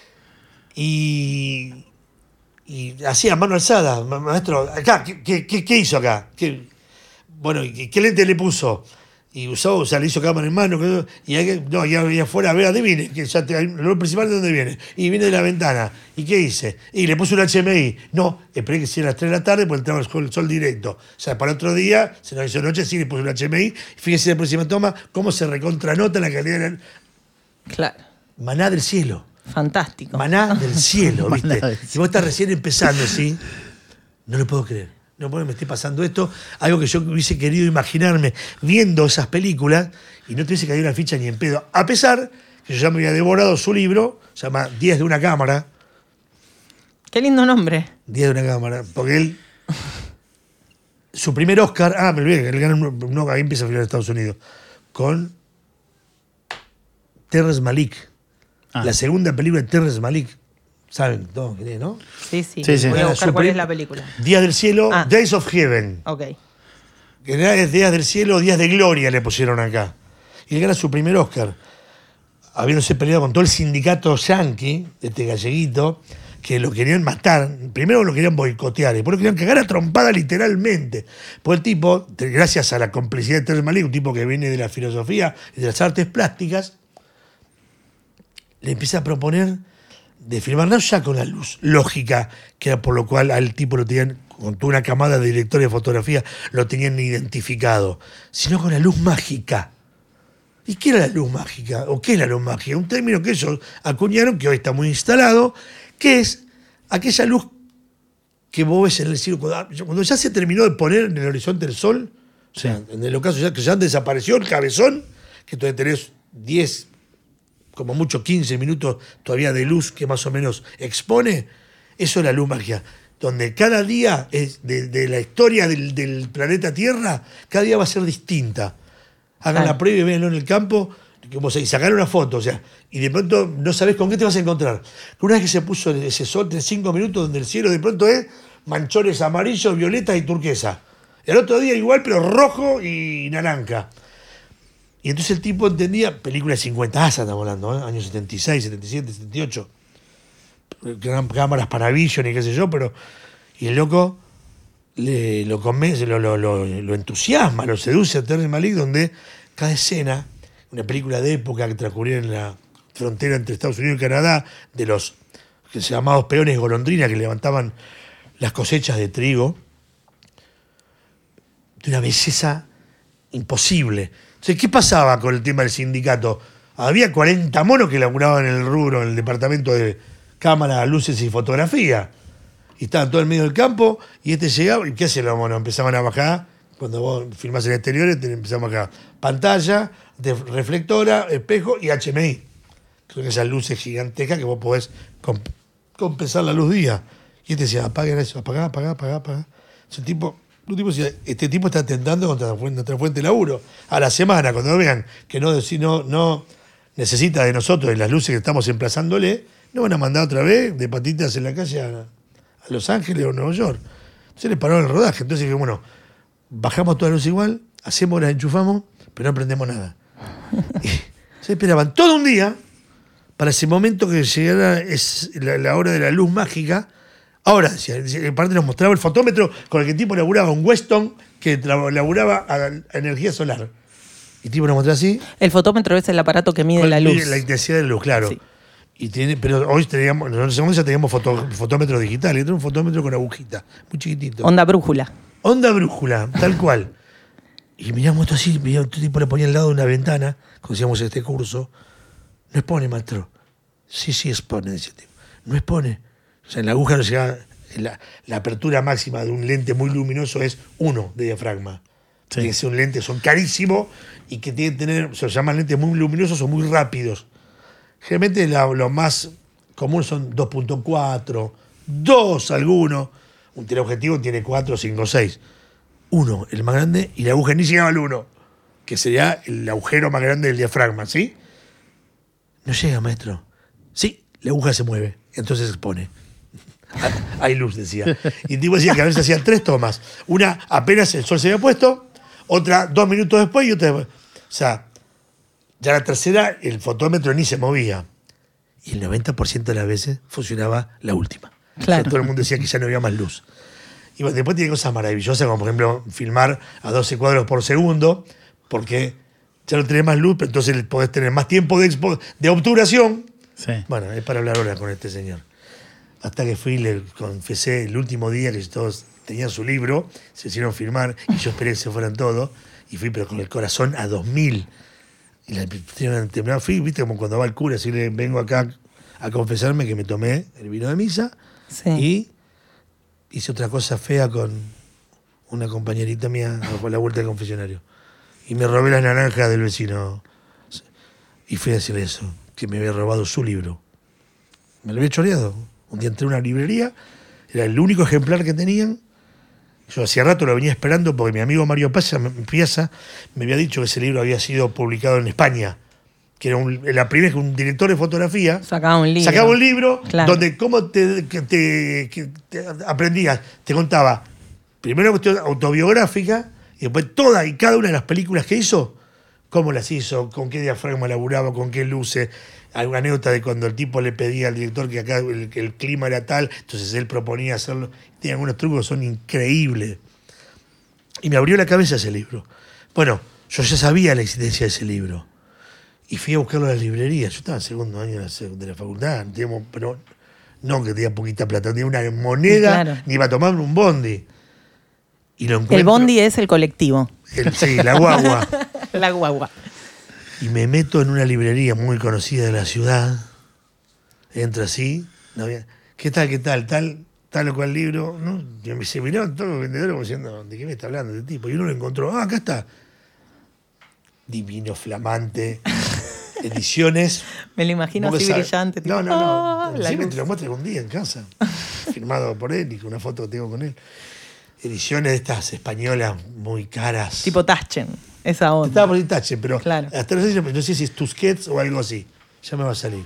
Y, y hacía mano alzada, maestro, acá, ¿qué, qué, qué hizo acá? ¿Qué, bueno, ¿qué lente le puso? Y usó, o sea, le hizo cámara en mano, y hay, no, y ahí afuera, a ver, adivine, que ya te, lo principal de dónde viene. Y viene de la ventana. ¿Y qué hice? Y le puse un H M I. No, esperé que sea a las tres de la tarde, porque entraba el sol, el sol directo. O sea, para otro día, se nos hizo noche, sí, le puse un H M I. Fíjese en la próxima toma cómo se recontranota la calidad de la... Claro. Maná del cielo. Fantástico. Maná del cielo, ¿viste? Si vos estás recién empezando, ¿sí? No lo puedo creer. no puedo, me esté pasando esto, algo que yo hubiese querido imaginarme viendo esas películas y no te hubiese caído la ficha ni en pedo. A pesar que yo ya me había devorado su libro, se llama Días de una cámara. Qué lindo nombre. Días de una cámara, porque él, su primer Oscar, ah, me olvidé, él gana un, no, ahí empieza a filmar en Estados Unidos, con Terrence Malick, Ah. la segunda película de Terrence Malick. ¿Saben todos quién es, no? Sí, sí. Sí, sí. Voy a buscar Su cuál prim- es la película. Días del cielo, Ah. Days of Heaven. Ok. Que era Días del cielo, Días de gloria le pusieron acá. Y él gana su primer Oscar, habiéndose peleado con todo el sindicato yankee, este galleguito, que lo querían matar. Primero lo querían boicotear, y después lo querían cagar a trompada literalmente. Pues el tipo, gracias a la complicidad de Terrence Malick, un tipo que viene de la filosofía y de las artes plásticas, le empieza a proponer de filmar no ya con la luz lógica, que era por lo cual al tipo lo tenían, con toda una camada de directores de fotografía, lo tenían identificado, sino con la luz mágica. ¿Y qué era la luz mágica? ¿O qué es la luz mágica? Un término que ellos acuñaron, que hoy está muy instalado, que es aquella luz que vos ves en el cielo. Cuando, cuando ya se terminó de poner en el horizonte el sol, o sea, en el ocaso ya que ya desapareció el cabezón, que todavía tenés diez, como mucho quince minutos todavía de luz que más o menos expone, eso es la luz mágica. Donde cada día es de, de la historia del, del planeta Tierra, cada día va a ser distinta. Hagan Ah. la prueba y véanlo en el campo, como se, y sacar una foto, o sea, y de pronto no sabés con qué te vas a encontrar. Una vez que se puso ese sol de cinco minutos donde el cielo de pronto es manchones amarillos, violetas y turquesa. El otro día igual, pero rojo y naranja. Y entonces el tipo entendía, película de cincuenta, ah, estamos hablando, ¿eh? Años setenta y seis, setenta y siete, setenta y ocho. Gran cámaras Panavision y qué sé yo, pero. Y el loco le, lo convence, lo, lo, lo, lo entusiasma, lo seduce a Terrence Malick, donde cada escena, una película de época que transcurría en la frontera entre Estados Unidos y Canadá, de los que se llamaban peones golondrina que levantaban las cosechas de trigo, de una belleza imposible. Entonces, ¿qué pasaba con el tema del sindicato? Había cuarenta monos que laburaban en el rubro, en el departamento de cámara, luces y fotografía. Y estaban todo en medio del campo, y este llegaba, ¿y qué hacen los monos? Empezaban a bajar, cuando vos filmás en exteriores, te empezamos a bajar pantalla, de reflectora, espejo y H M I. Creo que esas luces gigantescas que vos podés comp compensar la luz día. Y este decía, apaguen eso, apagá, apagá, apagá, apagá. Ese tipo, un tipo decía, este tipo está atentando contra la fuente, contra la fuente de laburo. A la semana, cuando vean que no, si no, no necesita de nosotros, de las luces que estamos emplazándole, no van a mandar otra vez de patitas en la calle a, a Los Ángeles o Nueva York. Entonces le paró el rodaje. Entonces dije, bueno, bajamos toda la luz igual, hacemos, las enchufamos, pero no prendemos nada. Y se esperaban todo un día para ese momento que llegara es la, la hora de la luz mágica. Ahora, decía, aparte nos mostraba el fotómetro con el que el tipo laburaba, un Weston que laburaba a, a energía solar. Y el tipo nos mostraba así. El fotómetro es el aparato que mide con- la luz. La intensidad de la luz, claro. Sí. Y tiene, pero hoy teníamos, nosotros en ese momento ya teníamos foto, fotómetro digital, y era un fotómetro con agujita, muy chiquitito. Onda brújula. Onda brújula, tal cual. Y miramos esto así, miramos, este tipo le ponía al lado de una ventana, cuando hacíamos este curso. No expone, maestro. Sí, sí expone, decía el tipo. No expone. O sea, en la aguja no llegaba. La, la apertura máxima de un lente muy luminoso es uno de diafragma. Sí. Tiene que ser un lente, son carísimos y que tienen que tener, se llaman lentes muy luminosos o muy rápidos. Generalmente la- lo más común son dos punto cuatro, dos algunos. Un teleobjetivo tiene cuatro, cinco, seis. Uno, el más grande, y la aguja ni llegaba al uno, que sería el agujero más grande del diafragma, ¿sí? No llega, maestro. Sí, la aguja se mueve, entonces se expone. Hay luz, decía. Y el tipo decía que a veces hacían tres tomas. Una apenas el sol se había puesto, otra dos minutos después y otra después. O sea, ya la tercera el fotómetro ni se movía. Y el noventa por ciento de las veces funcionaba la última. Claro. O sea, todo el mundo decía que ya no había más luz. Y bueno, después tiene cosas maravillosas, como por ejemplo filmar a doce cuadros por segundo, porque ya no tenés más luz, pero entonces podés tener más tiempo de, expo- de obturación. Sí. Bueno, es para hablar ahora con este señor. Hasta que fui y le confesé el último día que todos tenían su libro, se hicieron firmar y yo esperé que se fueran todos. Y fui, pero con el corazón a dos mil. Y la terminaba, fui, viste, como cuando va el cura, así le vengo acá a confesarme que me tomé el vino de misa Sí. y hice otra cosa fea con una compañerita mía a la vuelta del confesionario. Y me robé las naranjas del vecino. Y fui a decirle eso, que me había robado su libro. Me lo había choreado. Un día entré a una librería, era el único ejemplar que tenían. Yo hacía rato lo venía esperando porque mi amigo Mario Piazza, Piazza me había dicho que ese libro había sido publicado en España. Que era un, la primera vez que un director de fotografía sacaba un libro, sacaba un libro claro. donde cómo te, que te, que te aprendías, te contaba primero una cuestión autobiográfica y después todas y cada una de las películas que hizo, cómo las hizo, con qué diafragma laburaba, con qué luces. Alguna anécdota de cuando el tipo le pedía al director que acá el, que el clima era tal, entonces él proponía hacerlo. Tiene algunos trucos que son increíbles. Y me abrió la cabeza ese libro. Bueno, yo ya sabía la existencia de ese libro. Y fui a buscarlo a la librería. Yo estaba en segundo año de la, de la facultad, digamos, pero no que tenía poquita plata, tenía una moneda, claro. Ni iba a tomar un bondi. Y lo encuentro, el bondi es el colectivo. El, sí, la guagua. La guagua. Y me meto en una librería muy conocida de la ciudad. Entro así. No había, ¿qué tal, qué tal? Tal, tal o cual libro. ¿No? Y me se miraban todos los vendedores como diciendo, ¿de qué me está hablando este tipo? Y uno lo encontró. Ah, acá está. Divino, flamante. Ediciones. Me lo imagino así sabes, brillante. Tipo, no, no, no. Oh, Sí, me te lo muestro algún día en casa. Firmado por él y con una foto que tengo con él. Ediciones de estas españolas muy caras. Tipo Taschen, esa onda. Estaba por el Taschen, pero claro. hasta no sé, no sé si es Tusquets o algo así. Ya me va a salir.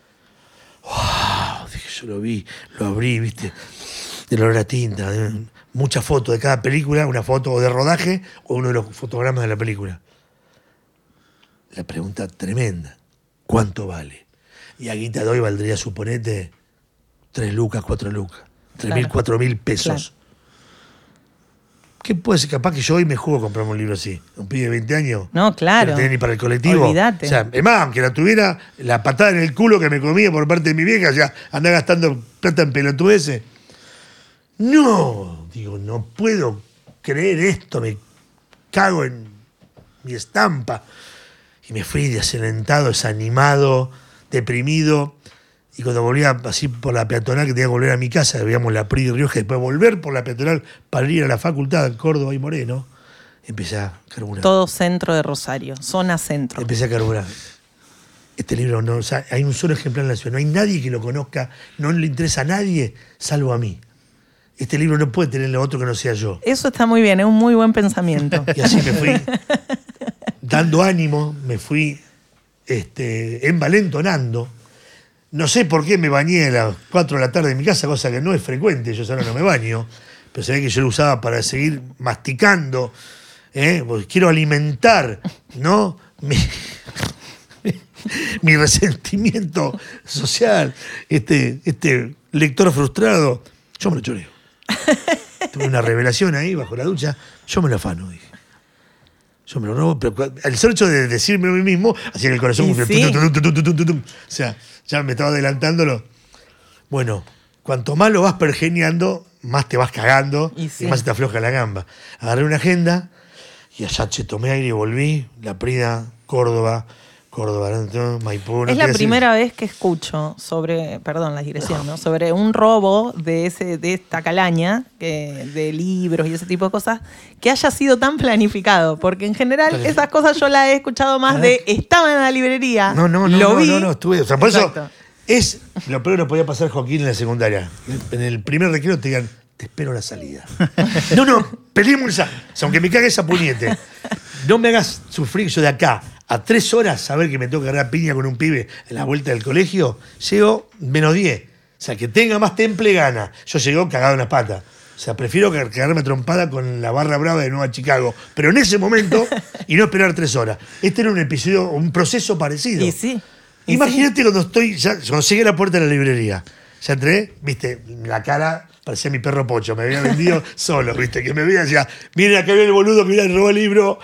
¡Wow! Dije, yo lo vi, lo abrí, ¿viste? El olor a tinta. Muchas fotos de cada película, una foto o de rodaje o uno de los fotogramas de la película. La pregunta tremenda. ¿Cuánto vale? Y a guita de hoy valdría, suponete, tres lucas, cuatro lucas. Tres claro. mil, cuatro mil pesos. Claro. ¿Qué puede ser? Capaz que yo hoy me juego a comprarme un libro así. Un pibe de veinte años. No, claro. Que no tenía ni para el colectivo. Olvídate. O sea, es más, aunque la tuviera, la patada en el culo que me comía por parte de mi vieja, o sea, anda gastando plata en pelotudeces. No, digo, no puedo creer esto, me cago en mi estampa. Y me fui desalentado, desanimado, deprimido. Y cuando volvía así por la peatonal, que tenía que volver a mi casa, veíamos la Pri de Rioja, después volver por la peatonal para ir a la facultad en Córdoba y Moreno, empecé a carburar. Todo centro de Rosario, zona centro. Empecé a carburar. Este libro, no, o sea, hay un solo ejemplar en la ciudad, no hay nadie que lo conozca, no le interesa a nadie, salvo a mí. Este libro no puede tenerle otro que no sea yo. Eso está muy bien, es un muy buen pensamiento. Y así me fui dando ánimo, me fui este, envalentonando. No sé por qué me bañé a las cuatro de la tarde en mi casa, cosa que no es frecuente, yo ahora no me baño, pero se ve que yo lo usaba para seguir masticando, ¿eh? Porque quiero alimentar, ¿no? Mi, mi, mi resentimiento social, este, este lector frustrado. Yo me lo choreo. Tuve una revelación ahí bajo la ducha, yo me lo afano, dije. Yo me lo robo, pero el solo hecho de decirme a mí mismo hacía que el corazón... Sí. O sea, ya me estaba adelantándolo. Bueno, cuanto más lo vas pergeniando, más te vas cagando y, sí. y más se te afloja la gamba. Agarré una agenda y allá che, tomé aire y volví. La Prida, Córdoba, Córdoba, Maipú. Es la primera vez que escucho sobre, perdón la digresión, ¿no? Sobre un robo de ese de esta calaña, que, de libros y ese tipo de cosas, que haya sido tan planificado. Porque en general esas cosas yo las he escuchado más de estaba en la librería, no, no, no, lo no, vi. No, no, estuve. O sea, por Exacto. Eso es lo peor que nos podía pasar Joaquín en la secundaria. En el primer recreo te digan, te espero a la salida. No, no, peleemos esa. O sea, aunque me cague esa puñete, no me hagas sufrir yo de acá. A tres horas saber que me tengo que agarrar piña con un pibe en la vuelta del colegio, llego menos diez. O sea, que tenga más temple gana. Yo llego cagado en las patas. O sea, prefiero cagarme trompada con la barra brava de Nueva Chicago. Pero en ese momento, y no esperar tres horas. Este era un episodio, un proceso parecido. Y sí. Y Imagínate sí. cuando estoy, ya, cuando llegué a la puerta de la librería. Ya entré, viste, la cara parecía mi perro Pocho. Me había vendido solo, viste, que me veía y decía, miren acá viene el boludo que viene a robar el libro.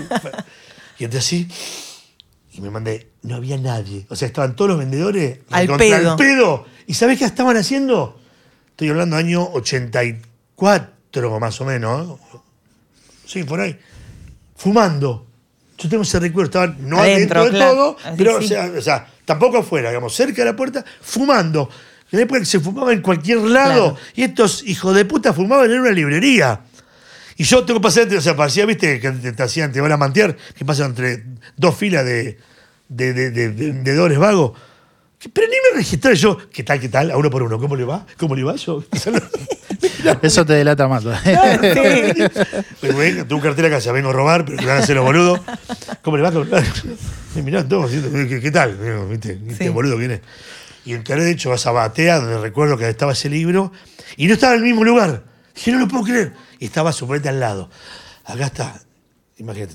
Y entré así y me mandé, no había nadie. O sea, estaban todos los vendedores al contra pedo. el pedo. ¿Y sabés qué estaban haciendo? Estoy hablando año ochenta y cuatro más o menos. Sí, por ahí. Fumando. Yo tengo ese recuerdo, estaban no adentro, adentro de claro. todo, así pero sí. o, sea, o sea, tampoco afuera, digamos, cerca de la puerta, fumando. En la época que se fumaba en cualquier lado, claro. y estos hijos de puta fumaban en una librería. Y yo tengo que pasar entre, o sea, parecía, viste, que te, te hacían, te van a mantear, que pasan entre dos filas de, de, de, de, de vendedores vagos. Pero ni me registré yo, ¿qué tal, qué tal? A uno por uno, ¿cómo le va? ¿Cómo le va yo? Eso te delata más. Claro, sí. Pues, venga, tengo un cartera acá, ya vengo a robar, pero que van a hacer los boludos. ¿Cómo le va? ¿Cómo le va? Me mirá todo, ¿qué, qué tal? ¿Viste? ¿Viste Sí. boludo quién es? Y encaré, de hecho, vas a Batea, donde recuerdo que estaba ese libro, y no estaba en el mismo lugar. Dije, no lo puedo creer. Y estaba suponete al lado. Acá está. Imagínate.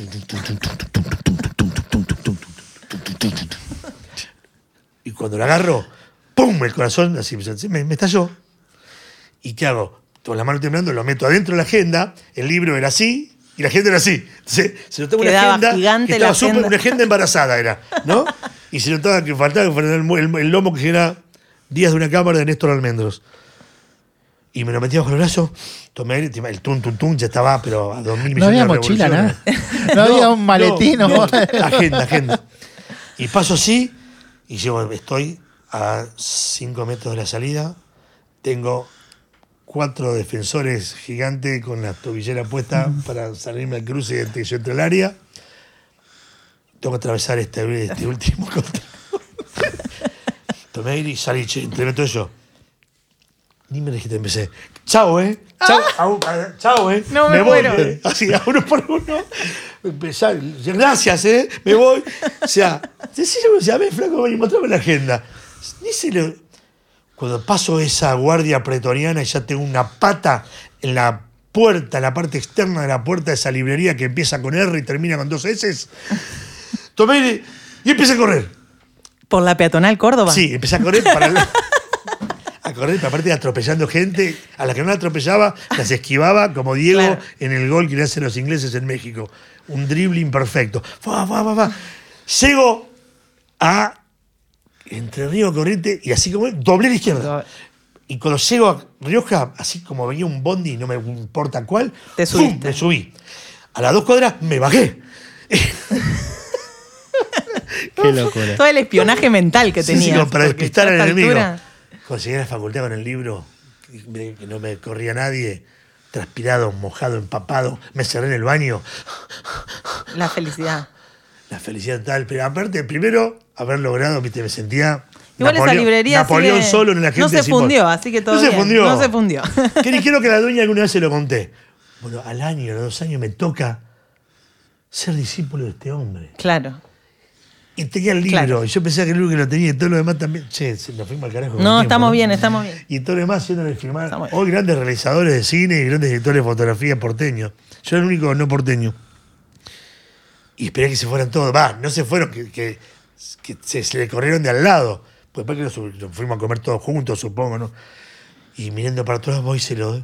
Y cuando lo agarro, ¡pum! El corazón así me, me estalló. ¿Y qué hago? Con la mano temblando, lo meto adentro de la agenda. El libro era así y la agenda era así. Entonces, se notaba una Quedaba agenda. gigante Que estaba la súper, agenda. una agenda embarazada era, ¿no? Y se notaba que faltaba que fuera el, el, el lomo que era Días de una cámara de Néstor Almendros. Y me lo metí bajo el brazo, tomé el, el tun, tun, tun, ya estaba, pero a dos mil No millones había de mochila, revoluciones. nada. No, había un maletín. no, o- no, agenda, agenda. Y paso así, y yo estoy a cinco metros de la salida, tengo cuatro defensores gigantes con la tobillera puesta para salirme al cruce de yo entre el área. Tengo que atravesar este, este último control. Tomé aire y salí, che, entre todo yo. Ni me dijiste, empecé. Chao, ¿eh? Chao, au, a- chao, ¿eh? No me voy, muero. eh. Así, a uno por uno. Empezar, gracias, ¿eh? Me voy. O sea, decíle, o sea, ve, flaco, ven y mostrame la agenda. Díselo. Cuando paso esa guardia pretoriana y ya tengo una pata en la puerta, en la parte externa de la puerta de esa librería que empieza con R y termina con dos S, tomé aire y empecé a correr. ¿Por la peatonal Córdoba? Sí, empecé a correr para el- a correr, pero aparte atropellando gente, a la que no la atropellaba, las esquivaba, como Diego Claro. en el gol que le hacen los ingleses en México. Un dribbling perfecto. Fa, fa, fa, fa. Llego a Entre Río Corriente y así como doblé a la izquierda. Y cuando llego a Rioja, así como venía un bondi, no me importa cuál, Te ¡pum! subiste. Me subí. A las dos cuadras me bajé. Qué locura. Todo el espionaje mental que Sí, tenías. sí, como para porque despistar ya a al esta enemigo. altura- Conseguí la facultad con el libro, que no me corría nadie, transpirado, mojado, empapado. Me cerré en el baño. La felicidad. La felicidad tal. Pero aparte, primero, haber logrado, viste, me sentía. Igual esa librería Napoleón sigue- solo en la gente no se de Simón. fundió, así que todo No se bien. fundió. No se fundió. Que ni creo que a la dueña alguna vez se lo conté. Bueno, al año, a los dos años me toca ser discípulo de este hombre. Claro. Y tenía el libro, Claro. y yo pensaba que el único que lo tenía y todo lo demás también. Che, se nos fuimos al carajo. con el No, tiempo, estamos ¿no? bien, estamos bien. Y todo lo demás haciéndole filmar. Estamos bien. Hoy grandes realizadores de cine y grandes directores de fotografía porteños. Yo era el único no porteño. Y esperé que se fueran todos. Va, no se fueron, que, que, que se, se le corrieron de al lado. Pues después que nos, nos fuimos a comer todos juntos, supongo, ¿no? Y mirando para atrás voy y se lo...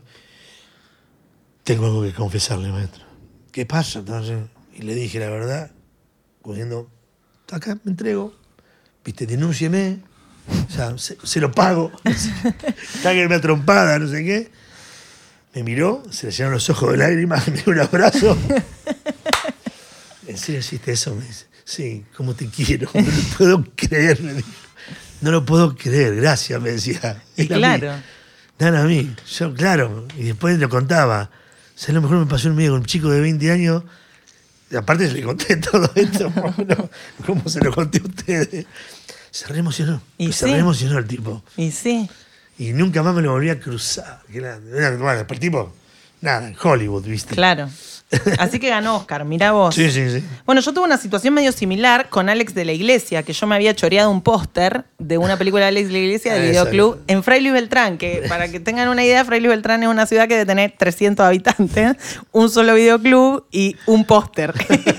Tengo algo que confesarle, maestro. ¿Qué pasa? Entonces, y le dije la verdad, cogiendo... Acá me entrego, viste, denúncieme, o sea, se, se lo pago, cáguenme a trompada, no sé qué. Me miró, se le llenaron los ojos de lágrimas, me dio un abrazo. ¿En serio hiciste eso? Me dice, sí, ¿cómo te quiero? No lo puedo creer, me dijo. No lo puedo creer, gracias, me decía. Y Era a mí. claro. Nada a mí, yo, claro, y después lo contaba. O sea, a lo mejor me pasó un medio con un chico de veinte años. Y aparte le conté todo esto, bueno, ¿cómo se lo conté a ustedes? Se re emocionó, Y se sí. re emocionó el tipo. Y sí. Y nunca más me lo volví a cruzar. Que era, era, bueno, el tipo, nada, en Hollywood, ¿viste? Claro. Así que ganó Oscar, mirá vos. Sí, sí, sí. Bueno, yo tuve una situación medio similar con Alex de la Iglesia, que yo me había choreado un póster de una película de Alex de la Iglesia de Ah, videoclub esa. en Fray Luis Beltrán, que para que tengan una idea, Fray Luis Beltrán es una ciudad que debe tener trescientos habitantes, un solo videoclub y un póster.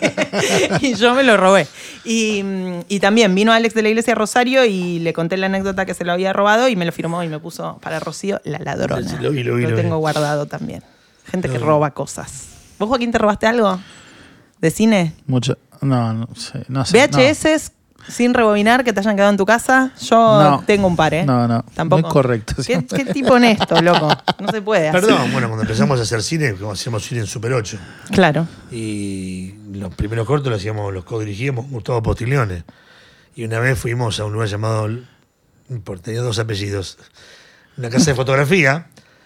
Y yo me lo robé. Y, mm, y también vino Alex de la Iglesia a Rosario y le conté la anécdota que se lo había robado y me lo firmó y me puso para Rocío la ladrona. Sí, lo vi, lo vi, lo vi. tengo guardado también. Gente que Lo vi. roba cosas. ¿Vos, Joaquín, te robaste algo? ¿De cine? Mucho. No, no sé. No sé ¿V H S sin rebobinar que te hayan quedado en tu casa? Yo No. tengo un par, ¿eh? No, no. Tampoco. Muy correcto, ¿Qué, siempre. qué tipo honesto, loco? No se puede hacer. Perdón, bueno, cuando empezamos a hacer cine, como hacíamos cine en Super ocho. Claro. Y los primeros cortos los hacíamos, los co-dirigíamos Gustavo Postiglione. Y una vez fuimos a un lugar llamado, no importa, tenía dos apellidos, una casa de fotografía,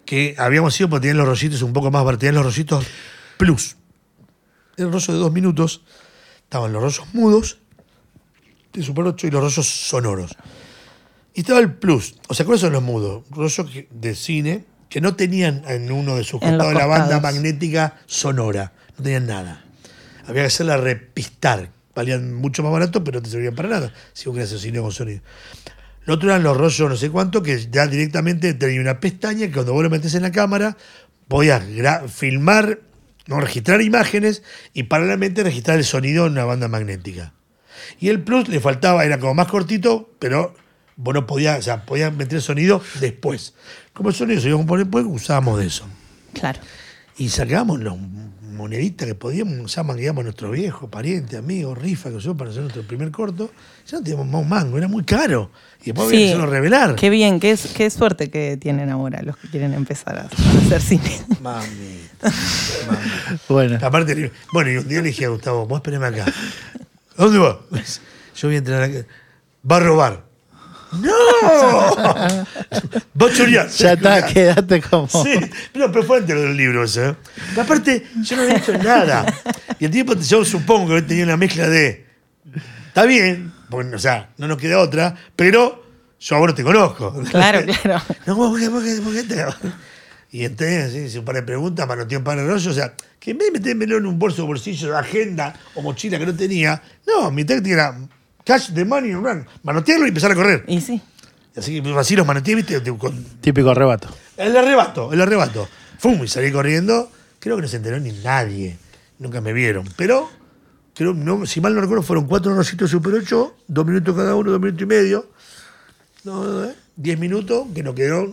que habíamos ido porque tenían los rollitos un poco más, tenían los rollitos plus. El rollo de dos minutos, estaban los rollos mudos de Super ocho y los rollos sonoros. Y estaba el plus. O sea, ¿cuáles son los mudos? Rollos de cine que no tenían en uno de sus costados la banda magnética sonora. No tenían nada. Había que hacerla repistar. Valían mucho más barato, pero no te servían para nada. Si vos querías hacer cine con sonido. Lo otro eran los rollos no sé cuánto, que ya directamente tenía una pestaña que cuando vos lo metés en la cámara, podías filmar, no registrar imágenes y paralelamente registrar el sonido en una banda magnética. Y el plus le faltaba, era como más cortito, pero vos no podías, o sea, podías meter el sonido después. Como el sonido se iba a componer después, usábamos de eso. Claro. Y sacábamos las moneditas que podíamos, o sea, mangueábamos a nuestros viejos, parientes, amigos, rifa, que yo para hacer nuestro primer corto. Ya no teníamos más un mango, era muy caro. Y después había que hacerlo revelar. Qué bien, qué, qué suerte que tienen ahora los que quieren empezar a hacer cine. Mami. Mami. Bueno. Aparte, bueno, y un día le dije a Gustavo, vos esperame acá. ¿A dónde va? Yo voy a entrar acá. Va a robar. ¡No! Va a chorear. Ya está, quédate como. Sí, pero, pero fue antes lo del libro ese. ¿eh? Pero aparte, yo no había hecho nada. Y el tipo, yo supongo que tenía una mezcla de. Está bien, porque, o sea, no nos queda otra, pero yo ahora te conozco. Claro, claro. No, ¿por qué, por qué, por qué te... Y entonces, sí, hice un par de preguntas, manoteé un par de rollos. O sea, que en vez de metérmelo en un bolso, bolsillo, agenda o mochila que no tenía, no, mi táctica era cash the money, run, manotearlo y empezar a correr. Y sí. Así que así los manoteé, ¿viste? Con... Típico arrebato. El arrebato, el arrebato. Fum, y salí corriendo. Creo que no se enteró ni nadie. Nunca me vieron. Pero, creo, no, si mal no recuerdo, fueron cuatro rollitos Super ocho, dos minutos cada uno, dos minutos y medio. No, no, ¿eh? Diez minutos, que nos quedaron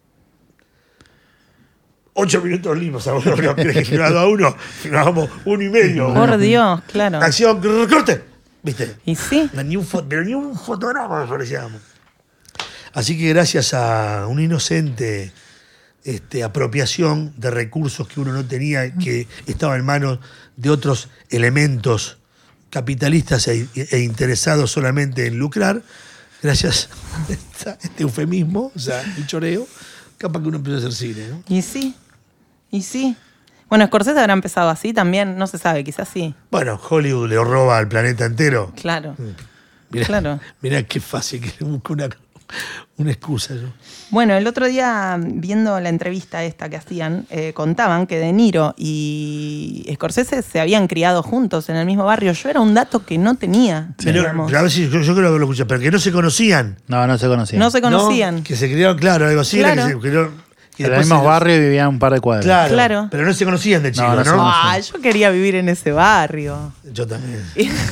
ocho minutos libres. O sea, bueno, que filmado a uno, filmábamos uno y medio. Por Dios, claro. Acción, corte. ¿Viste? Y sí. Ni un, pero ni un fotograma nos parecíamos. Así que gracias a una inocente este, apropiación de recursos que uno no tenía, que estaba en manos de otros elementos capitalistas e, e interesados solamente en lucrar, gracias a este eufemismo, o sea, el choreo, capaz que uno empezó a hacer cine, ¿no? Y sí, y sí. Bueno, Scorsese habrá empezado así también, no se sabe, quizás sí. Bueno, Hollywood le roba al planeta entero. Claro. Mirá, claro. Mirá qué fácil que le busco una, una excusa yo. Bueno, el otro día, viendo la entrevista esta que hacían, eh, contaban que De Niro y Scorsese se habían criado juntos en el mismo barrio. Yo era un dato que no tenía. Sí. Pero, pero a ver si yo, yo creo que lo escuché, pero que no se conocían. No, no se conocían. No se conocían. No, que se criaron, claro, algo así. Claro. Era que se criaron, y en el mismo barrio y vivían un par de cuadras. Claro, Claro. Pero no se conocían de chicos, No, ¿no? no, no. Ah, yo quería vivir en ese barrio. Yo también.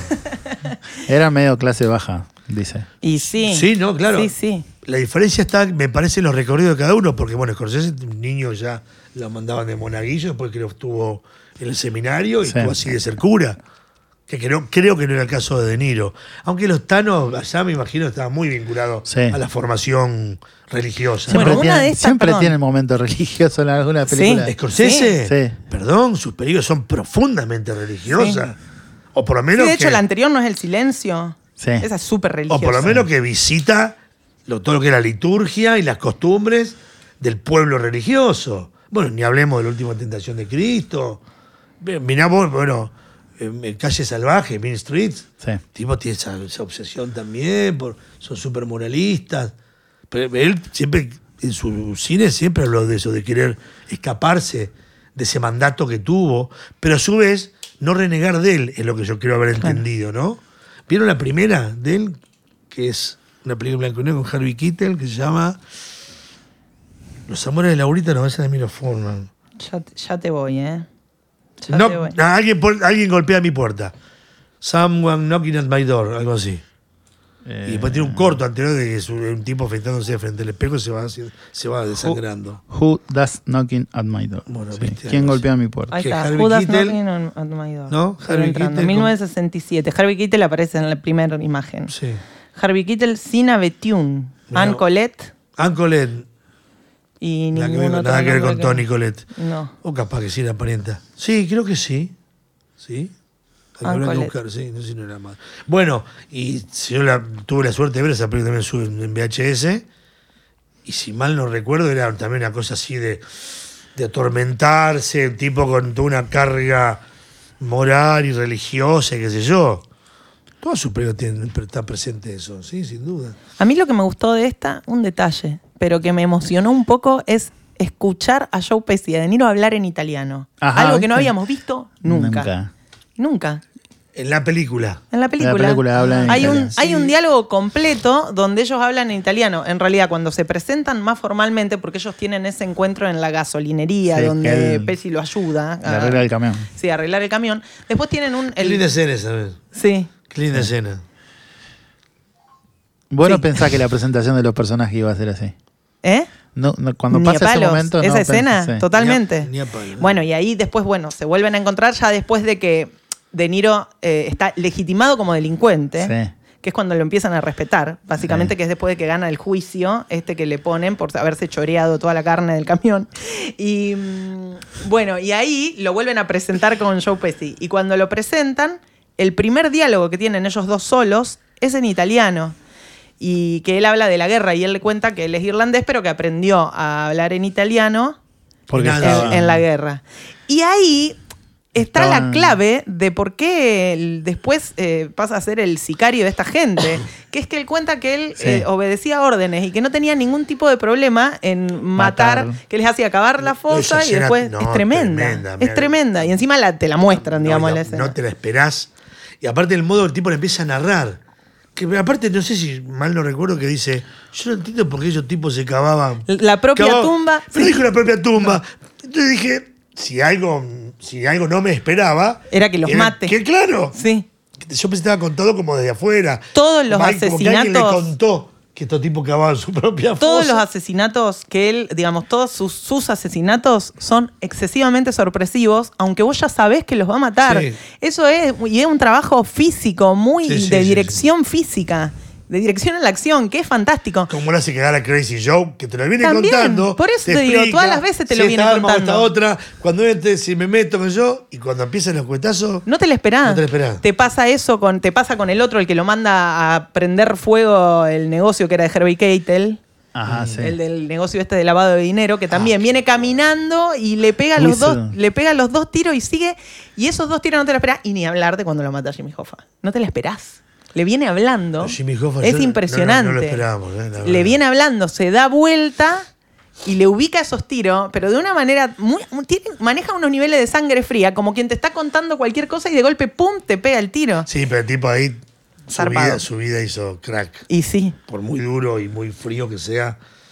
Era medio clase baja, dice. Y sí. Sí, no, claro. Sí, sí. La diferencia está, me parece, en los recorridos de cada uno, porque, bueno, Scorsese, un niño ya lo mandaban de monaguillo, después que lo estuvo en el seminario y Sí. estuvo así de ser cura. Que creo, creo que no era el caso de De Niro. Aunque los Thanos, allá me imagino, estaban muy vinculados Sí. a la formación religiosa. Bueno, Siempre, una tiene, de estas, siempre perdón. tiene el momento religioso en alguna Sí. película. ¿De Scorsese? Sí. Perdón, sus películas son profundamente religiosas. O por lo Sí, menos de hecho, que, la anterior no es El Silencio. Sí. Esa es súper o religiosa. por lo menos que visita lo, todo lo que es la liturgia y las costumbres del pueblo religioso. Bueno, ni hablemos de la última tentación de Cristo. Mirá vos, bueno, en, en Calle Salvaje, Mean Streets, Sí. tipo tiene esa, esa obsesión también, por, son súper moralistas. Pero él siempre, en su cine, siempre habló de eso, de querer escaparse de ese mandato que tuvo, pero a su vez no renegar de él, es lo que yo creo haber entendido, ¿no? ¿Vieron la primera de él? Que es una película blanco y negro con Harvey Keitel, que se llama Los amores de Laurita, no, esa de Milo Forman. Ya, te- ya te voy, ¿eh? Ya No, te voy. no, alguien, por- alguien golpea mi puerta. Someone knocking at my door, algo así. Eh, Y después tiene un corto anterior de que es un, un tipo afeitándose frente al espejo y se va, haciendo- se va desangrando. Who does knocking at my door? Bueno, Sí. viste, ¿Quién algo golpea mi puerta? Ahí que está. Harvey Judas Keitel- Knocking on, on my door. ¿No? Estoy Harvey entrando. Keitel mil novecientos sesenta y siete. Harvey Keitel aparece en la primera imagen. Sí. Harvey Keitel, Sina Bethune, Mirá. Anne Colette Ancolet, y nada que ver, ningún con- otro nada que ver nombre con Tony Colette. No. O capaz que sí era parienta. Sí, creo que sí. ¿Sí? Habrá que Ancolet. buscar, sí, no sé si no era más. Bueno, y si yo la, tuve la suerte de ver esa película también sube en V H S y si mal no recuerdo, era también una cosa así de, de atormentarse, un tipo con toda una carga moral y religiosa, y qué sé yo. Todas sus películas tienen, está presente eso, sí, sin duda. A mí lo que me gustó de esta, un detalle, pero que me emocionó un poco, es escuchar a Joe Pesci y a De Niro hablar en italiano. Ajá, Algo ¿viste? que no habíamos visto nunca. Nunca. Nunca. En la película. En la película, En la película hablan en hay, un, italiano. hay un Sí. diálogo completo donde ellos hablan en italiano. En realidad, cuando se presentan más formalmente, porque ellos tienen ese encuentro en la gasolinería, Sí, que donde él Pesci lo ayuda La regla del camión. sí, a arreglar el camión. Después tienen un... Qué el- linda escena esa vez. sí. Qué linda escena. Vos no Sí. pensás que la presentación de los personajes iba a ser así. ¿Eh? No, no, cuando Ni a pasa ese palos. momento. Esa no escena, pensé. totalmente. Ni a- ni a palo. Bueno, y ahí después, bueno, se vuelven a encontrar ya después de que De Niro eh, está legitimado como delincuente, Sí. que es cuando lo empiezan a respetar, básicamente, Sí. que es después de que gana el juicio, este que le ponen por haberse choreado toda la carne del camión. Y mm, bueno, y ahí lo vuelven a presentar con Joe Pesci. Y cuando lo presentan, el primer diálogo que tienen ellos dos solos es en italiano. Y que él habla de la guerra y él le cuenta que él es irlandés, pero que aprendió a hablar en italiano Porque En- en, estaba- en la guerra. Y ahí está Estaban- la clave de por qué él después eh, pasa a ser el sicario de esta gente, que es que él cuenta que él Sí. eh, obedecía órdenes y que no tenía ningún tipo de problema en matar, Matar. que les hacía cavar la fosa Esa y escena, después no, es tremenda, tremenda, es mira. tremenda. Y encima la, te la muestran, digamos, no, la no, escena. no te la esperás. Y aparte el modo el tipo le empieza a narrar. Que aparte, no sé si mal no recuerdo, que dice, yo no entiendo por qué esos tipos se cavaban. La propia Cavaban- tumba. Pero sí. dijo la propia tumba. Entonces dije, si algo, si algo no me esperaba. Era que los mate. Que claro. Sí. Yo pensé que estaba contado como desde afuera. Todos los Como al- como que alguien le asesinatos- contó que estos tipos cavaban su propia fosa. Todos los asesinatos que él, digamos, todos sus, sus asesinatos son excesivamente sorpresivos, aunque vos ya sabés que los va a matar. Sí. Eso es, y es un trabajo físico, muy Sí, sí, de sí, dirección física, de dirección a la acción, que es fantástico. Como le hace cagar a Crazy Joe, que te lo viene También, contando. por eso te digo, todas las veces te si lo esta viene arma o contando. esta otra, cuando este, si me meto con yo, y cuando empiezan los cuetazos. No te la esperás. No te la esperás. Te pasa eso con, te pasa con el otro, el que lo manda a prender fuego el negocio que era de Harvey Keitel. Ajá, sí. El del negocio este de lavado de dinero, que también viene caminando y le pega los Whistle. dos, le pega los dos tiros y sigue. Y esos dos tiros no te la esperás. Y ni hablar de cuando lo mata Jimmy Hoffa. No te la esperás. Le viene hablando. Jimmy Hoffa, es yo no- impresionante. no- no lo esperábamos, eh, la verdad. le viene hablando, se da vuelta y le ubica esos tiros, pero de una manera muy, muy- tiene- maneja unos niveles de sangre fría, como quien te está contando cualquier cosa y de golpe, ¡pum!, te pega el tiro. Sí, pero el tipo ahí, su Zarpado. vida, su vida hizo crack. Y sí. Por muy duro y muy frío que sea.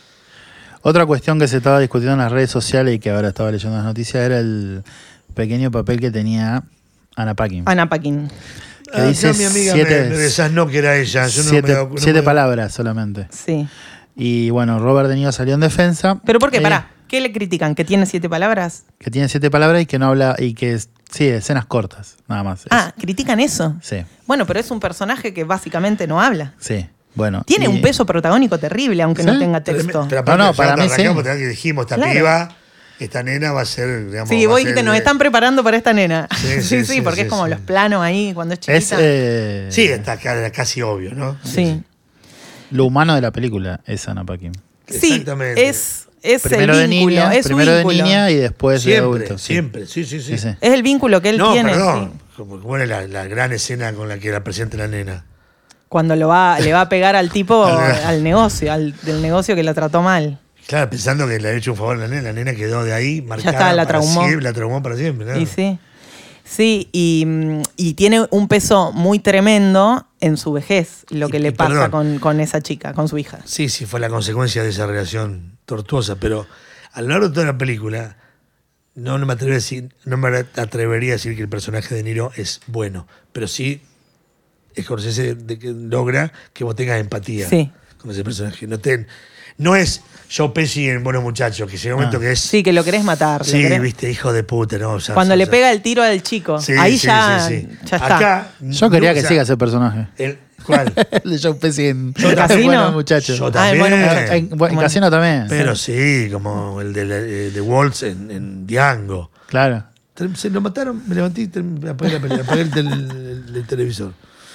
Otra cuestión que se estaba discutiendo en las redes sociales y que ahora estaba leyendo las noticias era el pequeño papel que tenía Anna Paquin. Anna Paquin. Que Ah, dice ya mi amiga siete- me, me desasnó que era ella. Yo no siete me he dado- no siete me- palabras solamente. Sí. Y bueno, Robert De Niro salió en defensa. ¿Pero por qué? Eh, Pará. ¿Qué le critican? ¿Que tiene siete palabras? Que tiene siete palabras y que no habla y que es- sí, escenas cortas, nada más. Ah, critican eso. Sí, Bueno, pero es un personaje que básicamente no habla. sí. Bueno. Tiene y- un peso protagónico terrible, aunque ¿Sí? no tenga Pero, texto. pero aparte, No, no, ya para cuando mí sí. arrancamos, que dijimos, esta Claro. piba, esta nena va a ser, digamos. Sí, va vos a dijiste, ser nos de- están preparando para esta nena. Sí, Sí, sí, sí, sí, porque sí, es como sí. los planos ahí cuando es chiquita. Es eh, Sí, está acá, casi obvio, ¿no? Sí. lo humano de la película, es Anna Paquin. Sí, Exactamente. es, es Primero el de vínculo, niña, es su primero de vínculo. niña y después de Siempre, adulto. sí. siempre, sí, sí, sí. Sí, sí. Es el vínculo que él No, tiene. perdón. sí. Como, como era la, la gran escena con la que la presenta la nena. Cuando lo va, le va a pegar al tipo, Al- al negocio, al del negocio que la trató mal. Claro, pensando que le había hecho un favor a la nena, la nena quedó de ahí marcada. está, la para traumó. siempre, la traumó para siempre. Claro. Y sí. Sí, y, mm, y tiene un peso muy tremendo en su vejez, lo Y- que y le pasa perdón. con, con esa chica, con su hija. Sí, sí, fue la consecuencia de esa relación tortuosa, pero a lo largo de toda la película no, no me atrevería a decir, no me atrevería a decir que el personaje de Niro es bueno, pero sí Scorsese de que logra que vos tengas empatía Sí. con ese personaje. No, te, no es Joe Pesci en Buenos Muchachos, que llega un momento Ah. que es... Sí, que lo querés matar. lo sí, querés- viste, hijo de puta, ¿no? O sea, Cuando o le sea, pega el tiro al chico, sí, ahí sí, ya, sí, sí. ya está. Acá, Yo quería no, que o sea, siga ese personaje. el- ¿Cuál? El de Joe Pesci en Yo también. en Buenos Casino. Muchachos. Yo Ah, en Buenos también. Muchachos. En, en Bueno. Casino también. Pero sí, como el de, la- eh, de Waltz en, en Django. Claro. Se lo mataron, me levanté y term- apagué, la pelea, apagué el, tel- el- el televisor.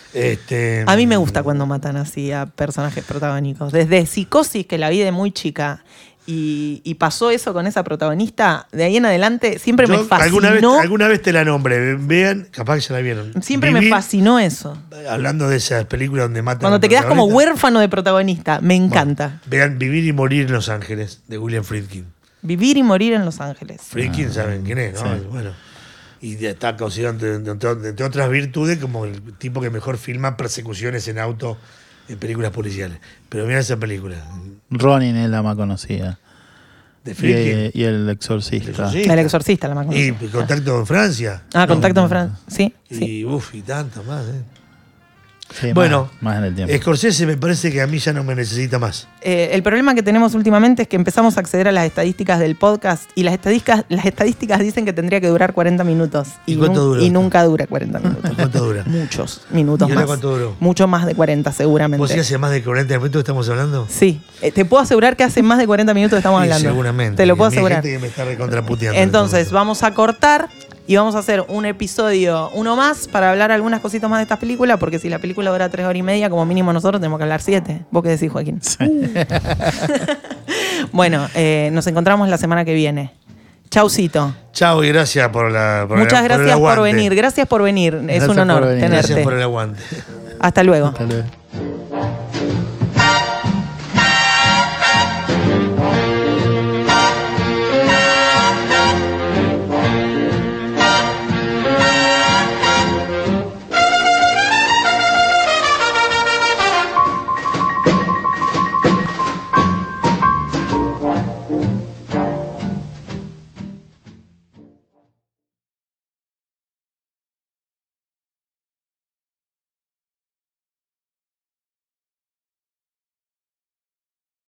Este, A mí me gusta cuando matan así a personajes protagónicos. Desde Psicosis, que la vi de muy chica, y, y pasó eso con esa protagonista, de ahí en adelante siempre yo me fascinó. Alguna vez, alguna vez te la nombré. Vean, capaz que ya la vieron. Siempre Vivir, me fascinó eso. Hablando de esas películas donde matan Cuando a te quedas como protagonista. huérfano de protagonista, me encanta. Vean Vivir y Morir en Los Ángeles, de William Friedkin. Vivir y morir en Los Ángeles. Friedkin, ¿saben quién es? ¿no? Sí. Bueno. Y está considerado, entre, entre- entre otras virtudes, como el tipo que mejor filma persecuciones en auto en películas policiales. Pero mira esa película. Ronin es la más conocida. De Y, Friedkin. y el exorcista. El exorcista. El exorcista, la más Y conocida. Contacto en Francia. Ah, Contacto No, en Francia. Sí, Y sí. uff, y tanto más, ¿eh? Sí, Bueno, más, más en el tiempo. Scorsese me parece que a mí ya no me necesita más. Eh, el problema que tenemos últimamente es que empezamos a acceder a las estadísticas del podcast y las estadísticas, las estadísticas dicen que tendría que durar cuarenta minutos. ¿Y cuánto nun- dura y esto? nunca dura cuarenta minutos. ¿Cuánto dura? Muchos minutos ¿Y ahora más. cuánto duró? Mucho más de cuarenta, seguramente. ¿Vos sí hace más de cuarenta minutos que estamos hablando? Sí, Eh, te puedo asegurar que hace más de cuarenta minutos que estamos Sí, hablando. seguramente. Te lo puedo Y hay asegurar. gente que me está recontraputeando. Entonces, vamos a cortar y vamos a hacer un episodio, uno más, para hablar algunas cositas más de estas películas, porque si la película dura tres horas y media, como mínimo nosotros tenemos que hablar siete. ¿Vos qué decís, Joaquín? Bueno, eh, nos encontramos la semana que viene. Chaucito. Chao y gracias por la por Muchas el, gracias el por aguante. venir. Gracias por venir. Es Gracias un por honor venir. tenerte. Gracias por el aguante. Hasta luego. Hasta luego.